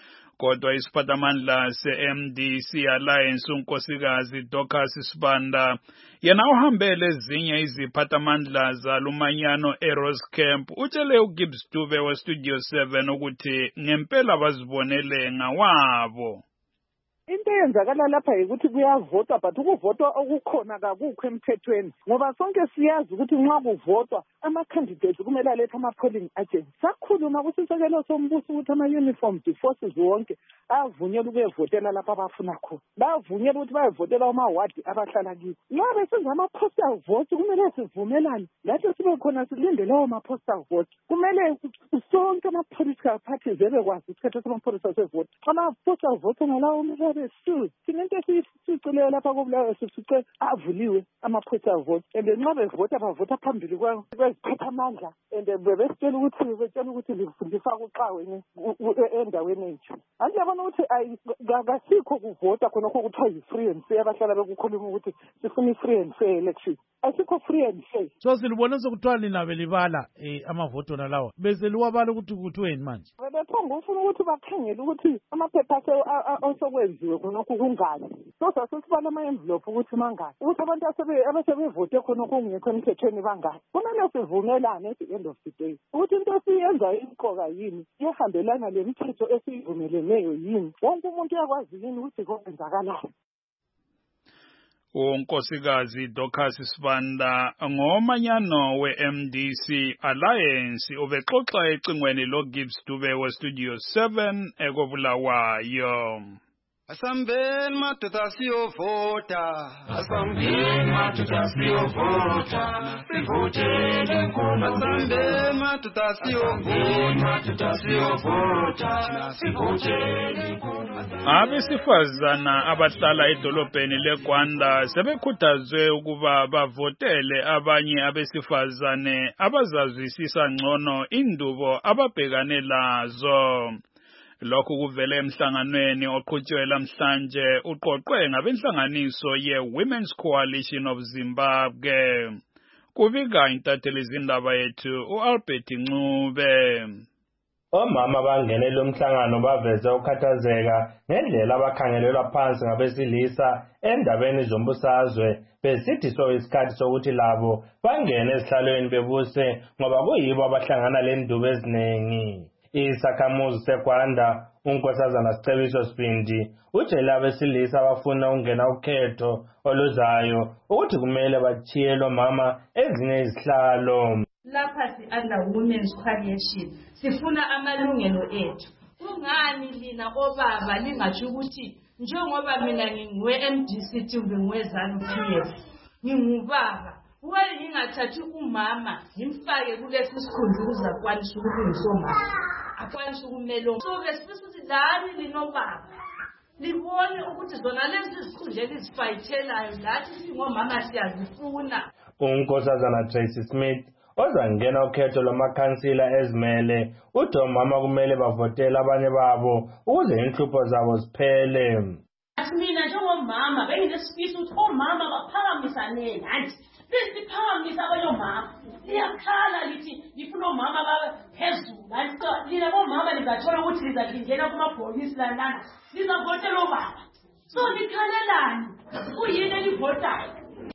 Kodwa isiphathamandla se-MDC Alliance unkosikazi Dorcas Sibanda yena uhambele ezinye iziphathamandla zalumanyano eRose Camp utshele uGibbs Dube weStudio 7 ukuthi ngempela bazibonele ngawabo. Into eyenzakala lapha ukuthi kuyavotwa but ukuvotwa okukhona kakukho emthethweni ngoba sonke siyazi ukuthi nxa kuvotwa ama-candidates kumele alethe ama-polling agents. Sakhuluma kusisekelo sombuso ukuthi ama-uniformed forces wonke avunyelwa ukuyevotela lapha abafuna khona, bavunyelwa ukuthi bayevotela amawadi abahlala kiwo. Nxa besenza ama-postal vote kumele sivumelane lathi sibe khona silinde lawo ma-postal vote. Kumele sonke ama-political parties ebekwazi isikhetho sama-polisa sevote. Ama-postal vote ngalawo kumele sinento esiyiceleyo lapha kobulawayo sifice avuliwe ama-postal vote and nxa bevota bavota phambili kweziphathamandla and bebesitshela ukuthi lifaka uxawe endaweni enje. Andiyabona ukuthi kasikho kuvota khonokho kuthiwa yi-free and fair abahlala bekukhuluma ukuthi sifuna i-free and fair election. Asikho free and fair. So silibone sokuthiwa lina belibala amavoto nalawa bese liwabala ukuthi kuthiweni manje. Bephonga ufuna ukuthi bakhangele ukuthi amaphepha asokwenziwe khonokho kungani. So sasibala ama-envelope ukuthi mangaki ukuthi abantu abasebevote khonokho kungekho emthethweni bangaki. Kumele sivumelane at the end of the day ukuthi into esiyenzayo imqoka yini, iyahambelana lemithetho esiyivumeleneyo yini, wonke umuntu uyakwazi yini ukuthi kwenzakalayo. unkosikazi Dorcas Sibanda ngomanyano we-MDC Alliance ubexoxa ecingweni loGibbs Dube weStudio 7 ekobulawayo. Asambeni madoda siyovota, asambeni madoda siyovota, sivotele nkuma. Asambeni madoda siyovota, sivotele nkuma. Abesifazana abahlala edolobheni leGwanda sebekhuthazwe ukuba bavotele abanye abesifazane abazazwisisa ngcono indubo ababhekane lazo. Lokhu kuvele emhlanganweni oqhutshwe namhlanje uqoqwe ngabenhlanganiso ye-Women's Coalition of Zimbabwe. Kubika intatheli zindaba yethu uAlbert Ncube. Omama bangene lo mhlangano baveze ukhathazeka ngendlela abakhangelelwa phansi ngabesilisa endabeni zombusazwe besithi so isikhathi sokuthi labo bangene esihlalweni bebuse ngoba kuyibo abahlangana lendubo eziningi. Isakhamuzi seGwanda unkosazana Sicebiso Sibindi utshela abesilisa abafuna ukungena ukhetho oluzayo ukuthi kumele bathiyele omama ezinye izihlalo. Lapha si-under Women's Coalition sifuna amalungelo ethu. Kungani lina obaba lingatsho ukuthi njengoba mina ngingowe-MDC kumbe ngowe-ZANU-PF ngingubaba wena ngingathathi umama ngimfake kulesi sikhundla ukuze akwanise ukulungisa omama akwanise ukumela. So besifisa ukuthi lani linobaba libone ukuthi zona lezi zikhundla elizifayithelayo lathi singomama siyazifuna. Unkosazana Tracy Smith ozangena ukhetho lwamakhansila ezimele uthi omama kumele bavotele abanye babo ukuze inhlupho zabo ziphele. Mina njengomama benginesifisa ukuthi omama baphakamisaneni anti besiphakamisa abanye omama liyakhala lithi lifuna omama babe phezulu anti lina bomama lizathola ukuthi lizalingena kumabhokisi lana lizavotela obaba so likhalelani kuyini elivotayo.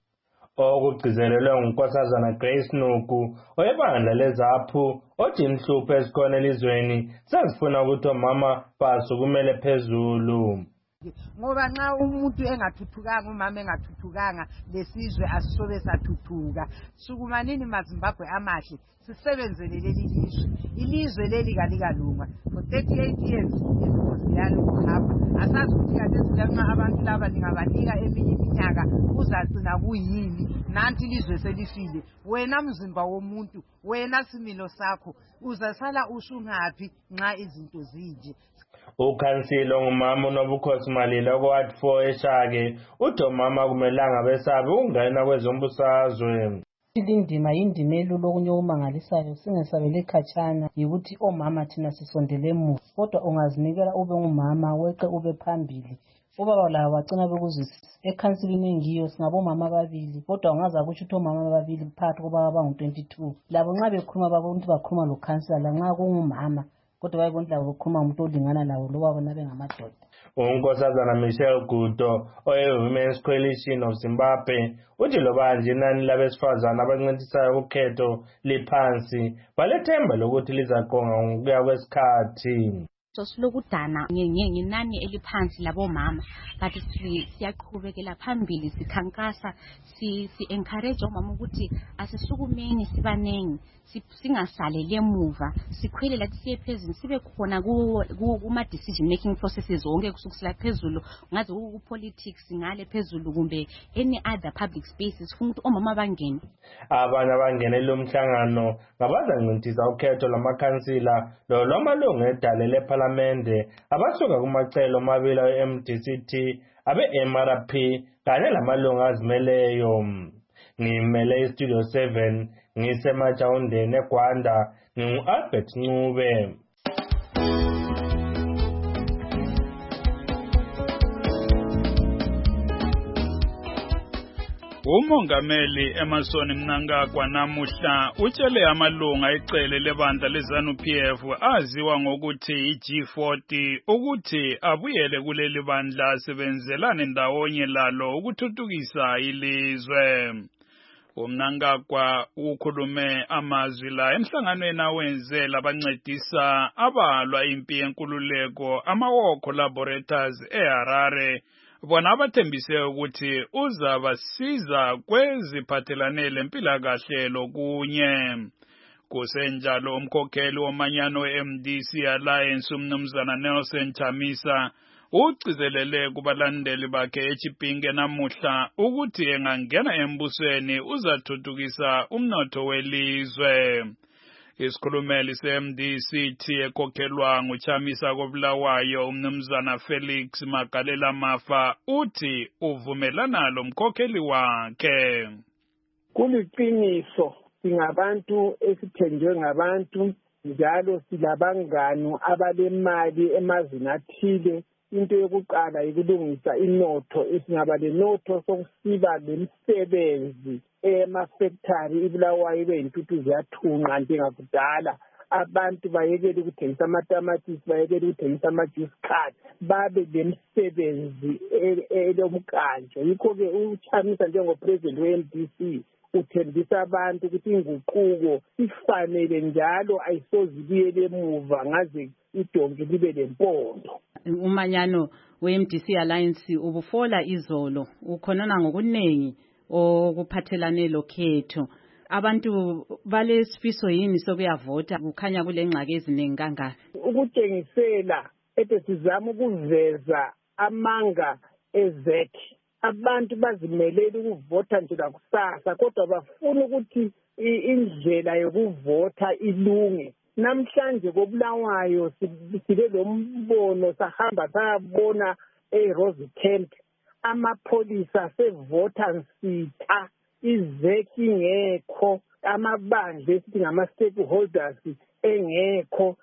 Okugcizelelwe ngunkosazana Grace Nuku oyebandla leZAPHU othi inhlupho ezikhona elizweni sezifuna ukuthi omama basukumele phezulu. Ngoba nxa umuntu engathuthukanga umama engathuthukanga lesizwe asisobe sathuthuka. Sukumanini maZimbabwe amahle sisebenzele leli lizwe. Ilizwe leli kalikalunga for 38 years inkosi yalo kuhamba. Asazi ukuthi khathesi lanxa abantu laba lingabanika eminye iminyaka uzagcina kuyini. Nanti ilizwe selifile. Wena mzimba womuntu, wena similo sakho uzasala usungaphi nxa izinto zinje. Ukhansilo ngumama uNobukhosi Malila kwathi 4 eShake uthi omama kumelanga besabe ukungena kwezombusazwe. Indima yindima elula okunye okumangalisayo singesabele khatshana yikuthi omama thina sisondele emuva kodwa ungazinikela ube ngumama weqe ube phambili. Ubaba labo bacina bekuzwisisa ekhansilini engiyo singabomama ababili kodwa ungaza kuthi omama ababili phakathi kwababa abangu-22 labo nxa bekhuluma babona ukuthi bakhuluma lokhansila nxa kungumama kodwa bayibona labo bekhuluma umuntu olingana lawo loba bona bengamadoda. Unkosazana Michelle Guto oye-Women's Coalition of Zimbabwe uthi loba nje inani labesifazana abancintisayo kukhetho liphansi balethemba lokuthi lizaqonga ngokuya kwesikhathi. Silokudana ngenani eliphansi labomama but siyaqhubekela phambili sikhankasa si-encourage omama ukuthi asisukumeni sibanengi singasaleli emuva sikhwele lathi siye phezulu sibe khona kuma-decision making processes wonke kusukisela phezulu ngaze ku-politics ngale phezulu kumbe any other public spaces sifuna ukuthi omama bangene. Abanye abangene lo mhlangano ngabazancintisa ukhetho lwamakhansila lolwamalungu edale lephalamende abasuka kumacelo amabili e-MDCT abe-MRP kanye lamalungu azimeleyo. Ngimele iStudio 7 ngisemajawundeni eGwanda ngingu-Albert Ncube. Umongameli Emmerson Mnangagwa namuhla utshele amalunga ecele lebandla leZANU-PF aziwa ngokuthi i-G40 ukuthi abuyele kuleli bandla asebenzelane ndawonye lalo ukuthuthukisa ilizwe. Mnangagwa ukhulume amazwi la emhlanganweni awenze labancedisa abalwa impi yenkululeko ama-War Collaborators eHarare bona abathembise ukuthi uzabasiza kweziphathelane lempilakahle lokunye. Kusenjalo umkhokheli womanyano we-MDC Alliance umnumzana Nelson Chamisa ugcizelele kubalandeli bakhe eChipinge namuhla ukuthi engangena embusweni uzathuthukisa umnotho welizwe. Isikhulumeli se-MDC ekhokhelwa nguChamisa koBulawayo umnumzana Felix Magalela Mafa uthi uvumelana lo mkhokheli wakhe. Kuliqiniso singabantu esithenjwe ngabantu njalo silabangani abalemali emazweni athile. Into yokuqala yikulungisa inotho, isingaba lenotho sokusiba lemisebenzi emafactory iBulawayo ibe yintuthu ziyathunqa njengakudala. Abantu bayekele ukuthengisa amatamatisi, bayekele ukuthengisa ama-juice card, babe lemisebenzi elomkanjo. Yikho-ke uChamisa njengopresident we-MDC uthembisa abantu ukuthi inguquko ifanele njalo ayisoze ibuyele emuva ngaze idonke libe lempondo. Umanyano we-MDC Alliance ubufola izolo ukhonana ngokuningi okuphathelane lokhetho. Abantu balesifiso yini sokuyavota kukhanya kule ngxaki eziningi kangaka? Ukutshengisela sizama ukuveza amanga ezekhi. Abantu bazimelele ukuvota nje lakusasa kodwa bafuna ukuthi indlela yokuvota ilunge. Namhlanje koBulawayo sibe lombono sahamba sayabona eRosecamp amapholisa sevota nsitha izeki ngekho amabandla esithi ngama-stakeholders engekho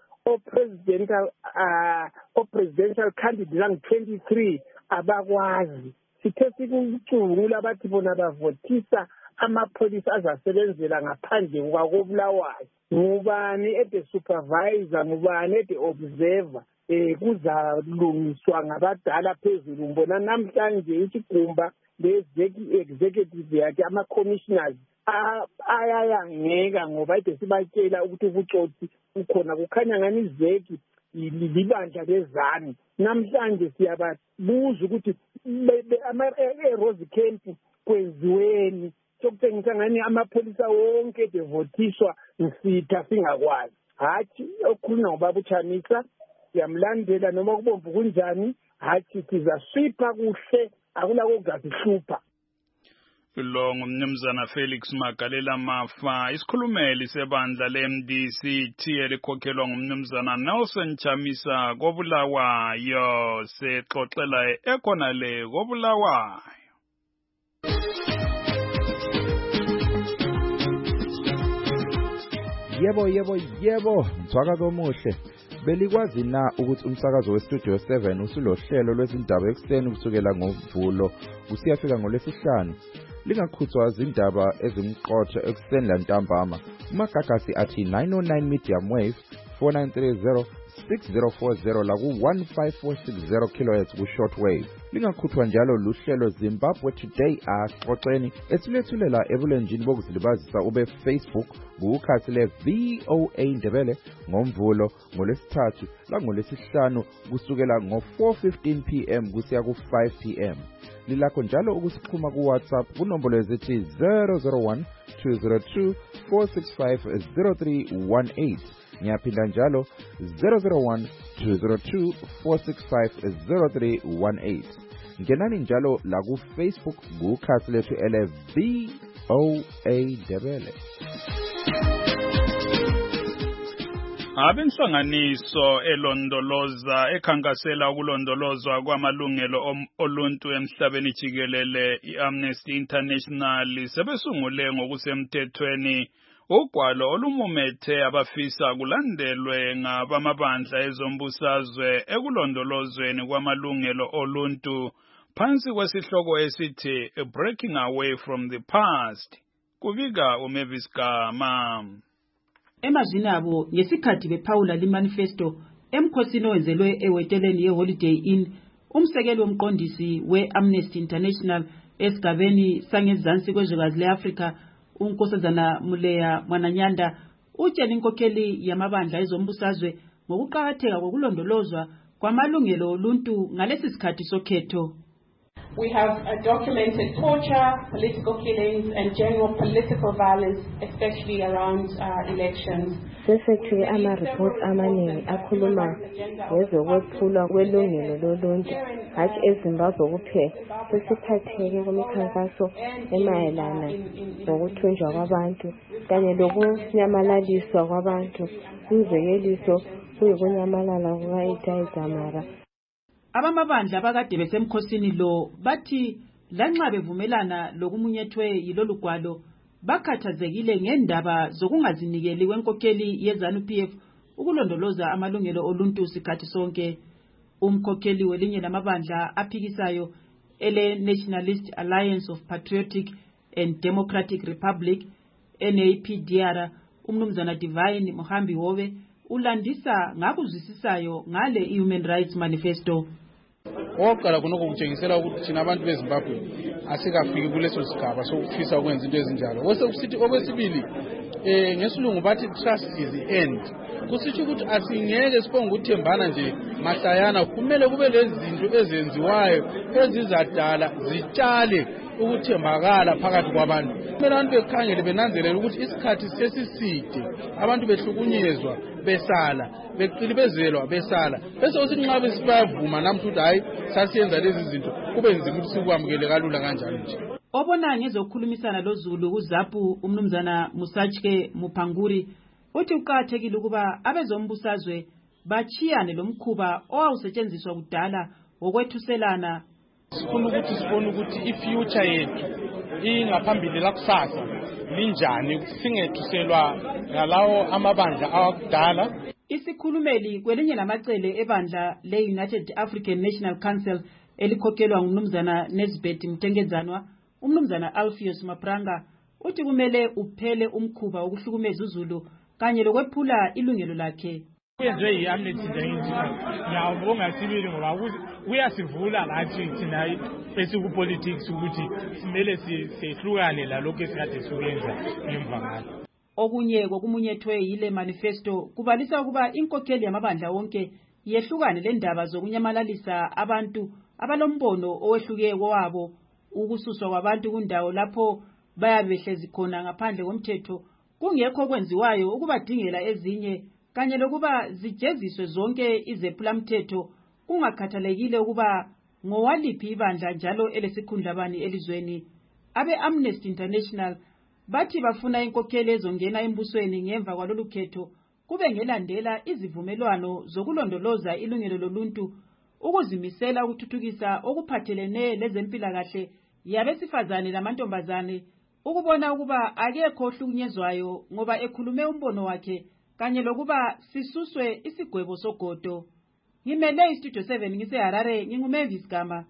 o-presidential candidate angu-23 abakwazi. Sithe sikucungula abathi bona bavotisa amapholisa azasebenzela ngaphandle kwakoBulawayo. Ngubani ede supervisor, ngubani ede observer, kuzalungiswa ngabadala phezulu. Mbona namhlanje isigumba le-executive yakhe ama-commissioners ayayangeka ngoba ede sibatshela ukuthi ubutsotsi ukhona. Kukhanya ngani izeki libandla lezanu. Namhlanje siyababuza ukuthi eRosecamp kwenziweni sokutshengisa ngani amapholisa wonke edevotiswa nsitha singakwazi. Hathi okhulunywa ngobaba uChamisa siyamlandela noma kubomvu kunjani, hathi sizaswipha kuhle, akulako kuzasihlupha. Lo ngumnumzana Felix Magalela Mafa, isikhulumeli sebandla le-MDC elikhokhelwa ngumnumzana Nelson Chamisa koBulawayo, sexoxela ekhonale koBulawayo. Yebo, mthwakazi omuhle. Belikwazi na ukuthi umsakazo weStudio 7 usulohlelo lwezindaba ekseni kusukela ngoMvulo usiyafika ngoLwesihlanu? Lingakhuthwa izindaba ezimqotho ekseni lantambama. Umagagasi athi 909 medium wave 4930 6040 la ku-15460 kHz ku-short wave. Lingakhuthwa njalo luhlelo Zimbabwe Today Axoxeni esilethulela ebulenjini bokuzilibazisa ube Facebook kukhasi le-VOA Ndebele ngoMvulo, ngoLwesithathu langolwesihlanu kusukela ngo-4:15 PM kusiya ku-5 PM. Lilakho njalo ukusixhuma ku-WhatsApp kunombolo ezithi 001 202 465 0318. Ngiyaphinda njalo 001 202 465 0318. Ngenani njalo la ku Facebook kukhasi lethu ele-VOA Ndebele. Abenhlanganiso elondoloza ekhankasela ukulondolozwa kwamalungelo oluntu emhlabeni jikelele iAmnesty International sebesungule ngokusemthethweni ugwalo olumumethe abafisa kulandelwe ngabamabandla ezombusazwe ekulondolozweni kwamalungelo oluntu phansi kwesihloko esithi Breaking Away from the Past. Kubika uMavis Gama. Emazwini abo ngesikhathi bephawula limanifesto emkhosini owenzelwe eweteleni yeHoliday Inn, umsekeli womqondisi we-Amnesty International esigabeni sangezansi kwezwekazi le-Afrika uNkosazana Muleya Mwananyanda utshela inkokheli yamabandla ezombusazwe ngokuqakatheka kokulondolozwa kwamalungelo oluntu ngalesi sikhathi sokhetho. We have documented torture, political killings, and general political violence, especially around elections. Sesethule ama-reports amaningi akhuluma ngezokwephulwa kwelungelo loluntu, hatshi eZimbabwe kuphela. Sesiphatheke kumikhankaso emayelana ngokuthunjwa kwabantu kanye lokunyamalaliswa kwabantu. Umzekeliso kuyikunyamalala kuka-Itai Dzamara. Abamabandla abakade besemkhosini lo bathi lanxa bevumelana lokumunyethwe yilolugwalo bakhathazekile ngendaba zokungazinikeli kwenkokheli yeZANU-PF ukulondoloza amalungelo oluntu sikhathi sonke. Umkhokheli welinye lamabandla aphikisayo ele Nationalist Alliance of Patriotic and Democratic Republic NAPDR umnumzana Divine Mohambi Hobe ulandisa ngakuzwisisayo ngale Human Rights Manifesto. Oqala kunoko kutshengisela ukuthi thina abantu beZimbabwe asikafiki kuleso sigaba sokufisa ukwenza into ezinjalo. Okwesithi okwesibili ngesilungu bathi trust is the end. Kusitsho ukuthi asingeke siphonge ukuthembana nje mahlayana, kumele kube lezi zinto ezenziwayo ezizadala zitshale ukuthembakala phakathi kwabantu. Kumele abantu bekhangele benanzelela ukuthi isikhathi sesiside, abantu behlukunyezwa besala, beqilibezelwa besala, bese usinqabe sibavuma namhla ukuthi hayi sasiyenza lezi zinto kube nzima ukuthi sikwamukele kalula kanjalo nje. Obona ngezokukhulumisana loZulu kuZAPU umnumzana Musachke Mupanguri uthi uqathekile ukuba abezombusazwe bachiyane lomkhuba owawusetshenziswa kudala wokwethuselana. Sifuna ukuthi ifuture yethu ingaphambili lakusasa linjani, singethuselwa ngalawo amabandla awakudala. Isikhulumeli kwelinye lamacele ebandla le-United African National Council elikhokhelwa ngumnumzana Nesbeth Mtengenzanwa, umnumzana Alpheus Mapranga uthi kumele uphele umkhuba wokuhlukumeza uZulu kanye lokwephula ilungelo lakhe. Kuyenzwe yi-Amnesty International ngiyabonga sibili ngoba kuyasivula lathi thina esikupolitics ukuthi simele sehlukane lalokho esikade sikwenza ngemva ngalo. Okunye kokumunyethwe yile manifesto kubalisa ukuba inkokheli yamabandla wonke yehlukane lendaba zokunyamalalisa abantu abalombono owehluke wabo, ukususwa kwabantu kundawo lapho bayabehlezi khona ngaphandle komthetho kungekho kwenziwayo ukubadingela ezinye kanye lokuba zijeziswe zonke izephulamthetho kungakhathalekile ukuba ngowaliphi ibandla njalo elesikhundlabani elizweni. Abe-Amnesty International bathi bafuna inkokheli ezongena embusweni ngemva kwalolu khetho kube ngelandela izivumelwano zokulondoloza ilungelo loluntu, ukuzimisela ukuthuthukisa okuphathelene lezempilakahle yabesifazane lamantombazane, ukubona ukuba akekho ohlukunyezwayo ngoba ekhulume umbono wakhe kanye lokuba sisuswe isigwebo sogodo. Ngimele iStudio 7 ngiseHarare, nginguMavis Gama.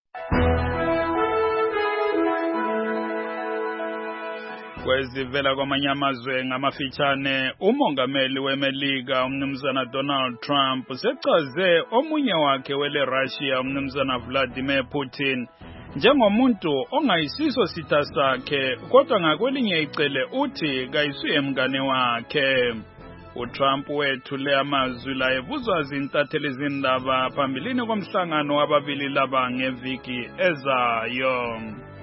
Kwezivela kwamanye amazwe ngamafitshane, umongameli weMelika umnumzana Donald Trump sechaze omunye wakhe wele Russia umnumzana Vladimir Putin njengomuntu ongayisiso sitha sakhe, kodwa ngakwelinye icele uthi kayisuye mngane wakhe. uTrump wethule amazwi la ebuzwa zintatheli zindaba phambilini komhlangano wababili laba ngeviki ezayo.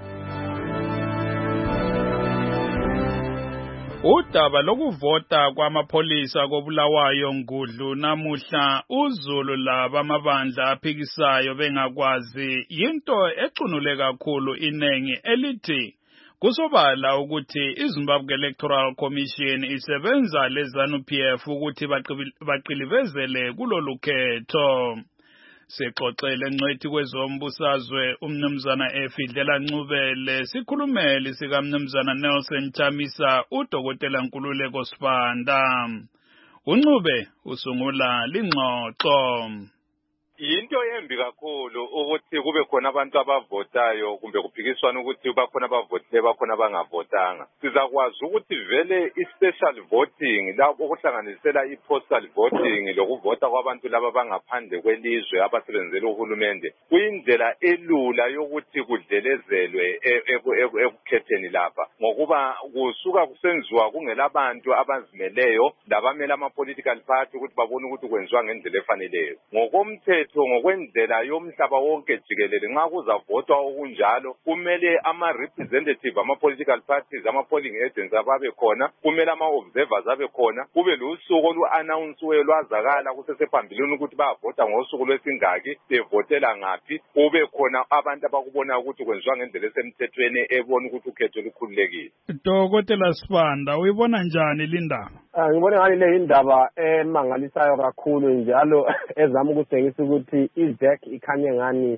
Udaba lokuvota kwamapholisa koBulawayo ngudlu namuhla uZulu laba amabandla aphikisayo bengakwazi yinto ecunule kakhulu inengi elithi kusobala ukuthi iZimbabwe Electoral Commission isebenza leZANU-PF ukuthi baqilivezele kulolu khetho. Sixoxele ngcwethi kwezombusazwe umnumzana Efidlela Ncubele, sikhulumeli sikamnumzana Nelson Chamisa, uDokotela Nkululeko Sibanda. uNcube usungula lingxoxo. Into embi kakhulu ukuthi kube khona abantu abavotayo kumbe kuphikiswana ukuthi bakhona abavotile bakhona abangavotanga. Sizakwazi ukuthi vele i-special voting lapho okuhlanganisela i-postal voting lokuvota kwabantu laba bangaphandle kwelizwe abasebenzela uhulumende kuyindlela elula yokuthi kudlelezelwe ekukhetheni lapha, ngokuba kusuka kusenziwa kungelabantu abazimeleyo labamela ama-political party ukuthi babone ukuthi kwenziwa ngendlela efaneleyo. Ngokomthetho ngokwendlela yomhlaba wonke jikelele nxa kuzavotwa okunjalo kumele ama-representative ama-political parties ama-polling agents ababe khona, kumele ama-observers abe khona, kube lusuku olu-announsiweyo lwazakala kusesephambilini ukuthi bayavota ngosuku lwesingaki, bevotela ngaphi, kube khona abantu abakubonayo ukuthi kwenziwa ngendlela esemthethweni ebona ukuthi ukhetho lukhululekile. Dokotela Sibanda, uyibona njani lindaba? Ngibona ngani le indaba emangalisayo kakhulu njalo ezama ukutshengisa ukuthi iZEC ikhanye ngani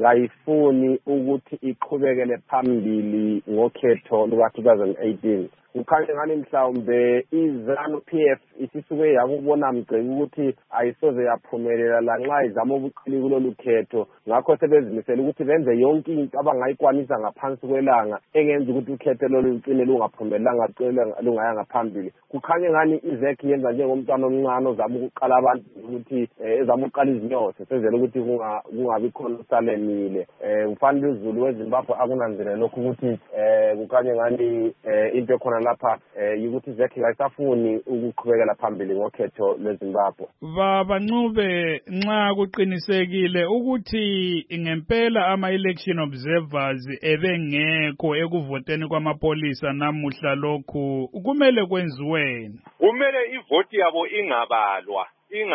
kayifuni ukuthi iqhubekele phambili ngokhetho luka 2018 kukhanye ngani mhlawumbe iZANU-PF isisuke yakubona mgceki ukuthi ayisoze yaphumelela lanxa izama ubuqili kulolu khetho ngakho sebezimisela ukuthi benze yonke into abangayikwanisa ngaphansi kwelanga engenza ukuthi ukhetho lolu luqine lungaphumelelanga lungayanga phambili. Kukhanye ngani iZEC yenza njengomntwana omncane ozama ukuqala abantu ukuthi ezama ukuqala izinyosi sezele ukuthi kungabi khona usalemile. Kufanele uZulu weZimbabwe akunanzele lokho ukuthi kukhanye ngani into ekhona lapha ukuthi iZEC ayisafuni ukuqhubekela phambili ngokhetho lweZimbabwe. Baba Ncube, nxa kuqinisekile ukuthi ngempela ama-election observers ebengekho ekuvoteni kwamapolisa namuhla lokhu kumele kwenziweni? Kumele ivoti yabo ingabalwa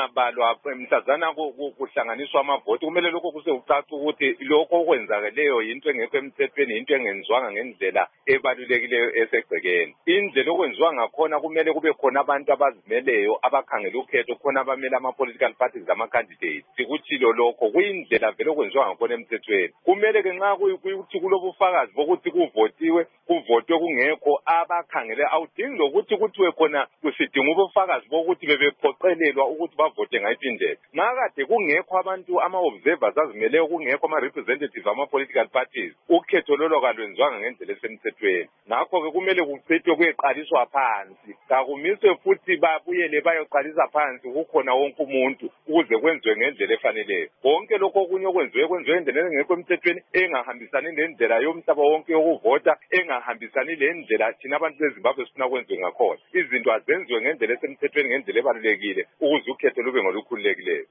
mhlazana kuhlanganiswa amavoti. Kumele lokho kusekucaca ukuthi lokho okwenzakeleyo yinto engekho emthethweni, yinto engenzwanga ngendlela ebalulekileyo esegcekeni. Indlela okwenziwa ngakhona kumele kube khona abantu abazimeleyo abakhangela ukhetho, khona abamele ama-political parties ama-candidates. Sikutshilo lokho kuyindlela vele okwenziwa ngakhona emthethweni. Kumele ke nxa kuyikuthi kulobufakazi bokuthi kuvotwe kungekho abakhangele, awudingi lokuthi kuthiwe khona kusidinga ubufakazi bokuthi bebephoqelelwa ukuthi bavote ngayiphi indlela. Ngakade kungekho abantu ama-observers azimeleyo, kungekho ama-representatives ama-political parties, ukhetho lolo kalwenziwanga ngendlela esemthethweni. Ngakho-ke kumele kuchithwe kuyeqaliswa phansi, kakumiswe futhi babuyele bayoqalisa phansi kukhona wonke umuntu ukuze kwenziwe ngendlela efaneleyo. Konke lokho okunye okwenziwe ngendlela engekho emthethweni, engahambisani nendlela yomhlaba wonke yokuvota, engahambisani lendlela thina abantu beZimbabwe sifuna kwenziwe ngakhona. Izinto azenziwe ngendlela esemthethweni, ngendlela ebalulekile ukuze ukhetho lube ngolukhululekileyo.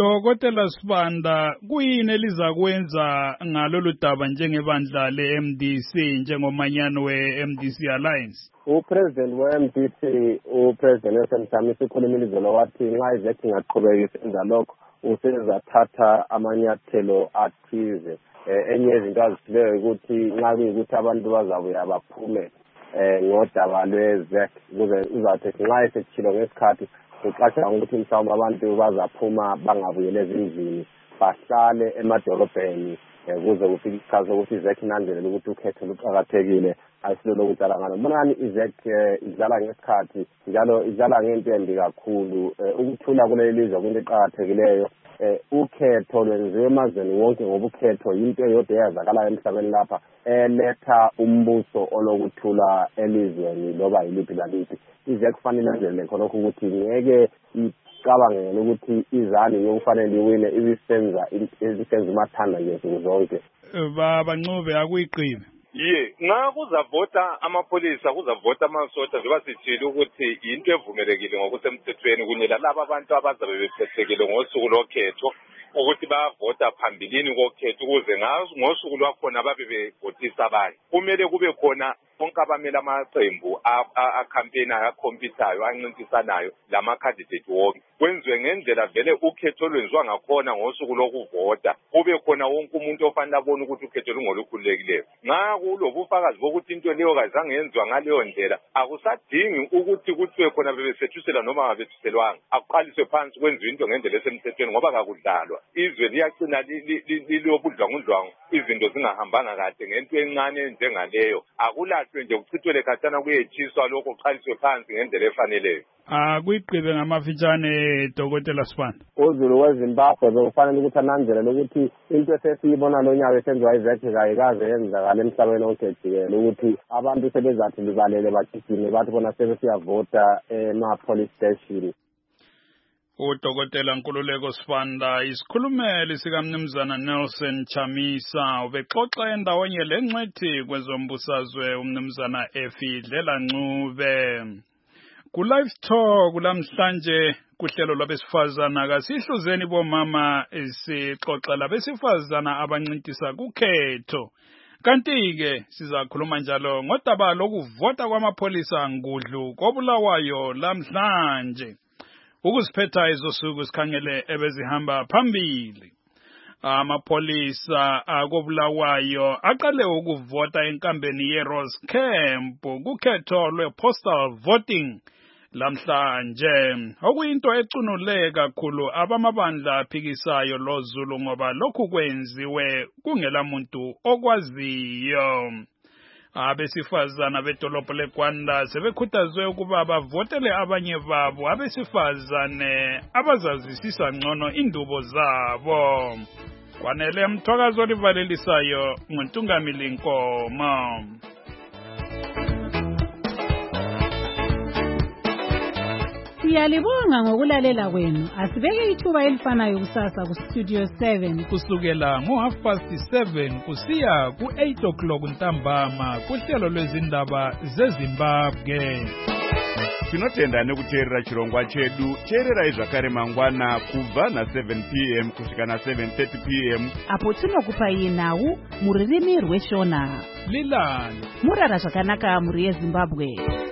Dr. Sibanda, kuyini elizakwenza ngalolu daba njengebandla le-MDC njengomanyano we-MDC Alliance? Upresident we-MDC, upresident esemthamisa ukhulumile izolo wathi nxa iZEC ingaqhubeka isenza lokho usezathatha amanyathelo athize. Enye izinto azithileyo ukuthi nxa kuyikuthi abantu bazabuya baphume ngodaba lwe-ZEC uzawuthi nxa esetshilo ngesikhathi uqasha ukuthi mhlawumbe abantu bazaphuma bangabuyeli ezindlini bahlale emadolobheni kuze kufike isikhathi sokuthi iZEC inanzelela ukuthi ukhetho luqakathekile ayisilo lokudlala ngalo. Mbonani iZEC idlala ngesikhathi njalo idlala ngento embi kakhulu. Ukuthula kuleli lizwe kwinto eqakathekileyo. Ukhetho lwenziwe emazweni wonke ngoba ukhetho yinto eyodwa eyazakalayo emhlabeni lapha eletha umbuso olokuthula elizweni loba yiliphi laliphi. iZEC kufanele inanzelele khonokho ukuthi ngeke icabangele ukuthi izani yokufanele iwine ibisenza umathanda nje nsuku zonke. Baba Ncube, akuyiqime. Nxa kuzavota amapolisa, kuzavota amasosha, njengoba sitshilo ukuthi yinto evumelekile ngokusemthethweni kunye lalabo abantu abazabe bephethekile ngosuku lokhetho ukuthi bayavota phambilini kokhetho ukuze ngosuku lwakhona babe bevotisa abanye. Kumele kube khona bonke abamele amaqembu akhampeyinayo, akhompithayo, ancintisanayo lama-candidate wonke. Kwenziwe ngendlela vele ukhetho olwenziwa ngakhona ngosuku lokuvota kube khona wonke umuntu ofanele abone ukuthi ukhetho lungolukhululekileyo. Nxa kulobufakazi bokuthi into leyo kazange yenziwa ngaleyo ndlela, akusadingi ukuthi kuthiwe khona bebesethusela noma ngabethuselwanga. Akuqaliswe phansi kwenziwe into ngendlela esemthethweni ngoba kakudlalwa. Izwe liyacina lilobudlwangudlwangu, izinto zingahambanga kahle ngento encane njengaleyo. Akulahlwe nje kuchithwele khatshana kuyetshiswa lokho kuqaliswe phansi ngendlela efaneleyo. Kuyigqibe ngamafitshane Dr. Sibanda. UZulu weZimbabwe bekufanele ukuthi ananzelele ukuthi into esesiyibona lo nyaka esenziwa iZEC kayikaze yenzakala emhlabeni wonke jikelele ukuthi abantu sebezathi libalele bagijime bathi bona sebesiyavota ema-police station. uDokotela Nkululeko Sibanda, isikhulumeli sikamnumzana Nelson Chamisa, ubexoxa endawonye lengcwethi kwezombusazwe umnumzana Efidlela Ncube. Ku-live talk lamhlanje kuhlelo lwabesifazana kasihluzeni bomama sixoxa labesifazana abancintisa kukhetho. Kanti-ke sizakhuluma njalo ngodaba lokuvota kwamapolisa ngudlu koBulawayo lamhlanje. Ukuziphetha izosuku sikhangele ebezihamba phambili. Amapolisa akoBulawayo aqale ukuvota enkambeni yeRose Camp kukhetho lwe-postal voting lamhlanje. Okuyinto ecunule kakhulu abamabandla aphikisayo loZulu ngoba lokhu kwenziwe kungela muntu okwaziyo. Abesifazana bedolobho leGwanda sebekhuthazwe ukuba bavotele abanye babo abesifazane abazazisisa ngcono indubo zabo. Kwanele Mthwakazi olivalelisayo nguNtungamili Nkomo. Siyalibonga ngokulalela kwenu. Asibeke ithuba elifanayo kusasa ku Studio 7 kusukela ngo7:30 kusiya ku8 ntambama kuhlelo lwezindaba zeZimbabwe. Tinotenda nekuteerera chirongwa chedu. Teererai zvakare mangwana kubva na7 p.m. kusvika na7:30 p.m. apo tinokupai nhau mururimi rweShona. Lilani murara zvakanaka muri yeZimbabwe.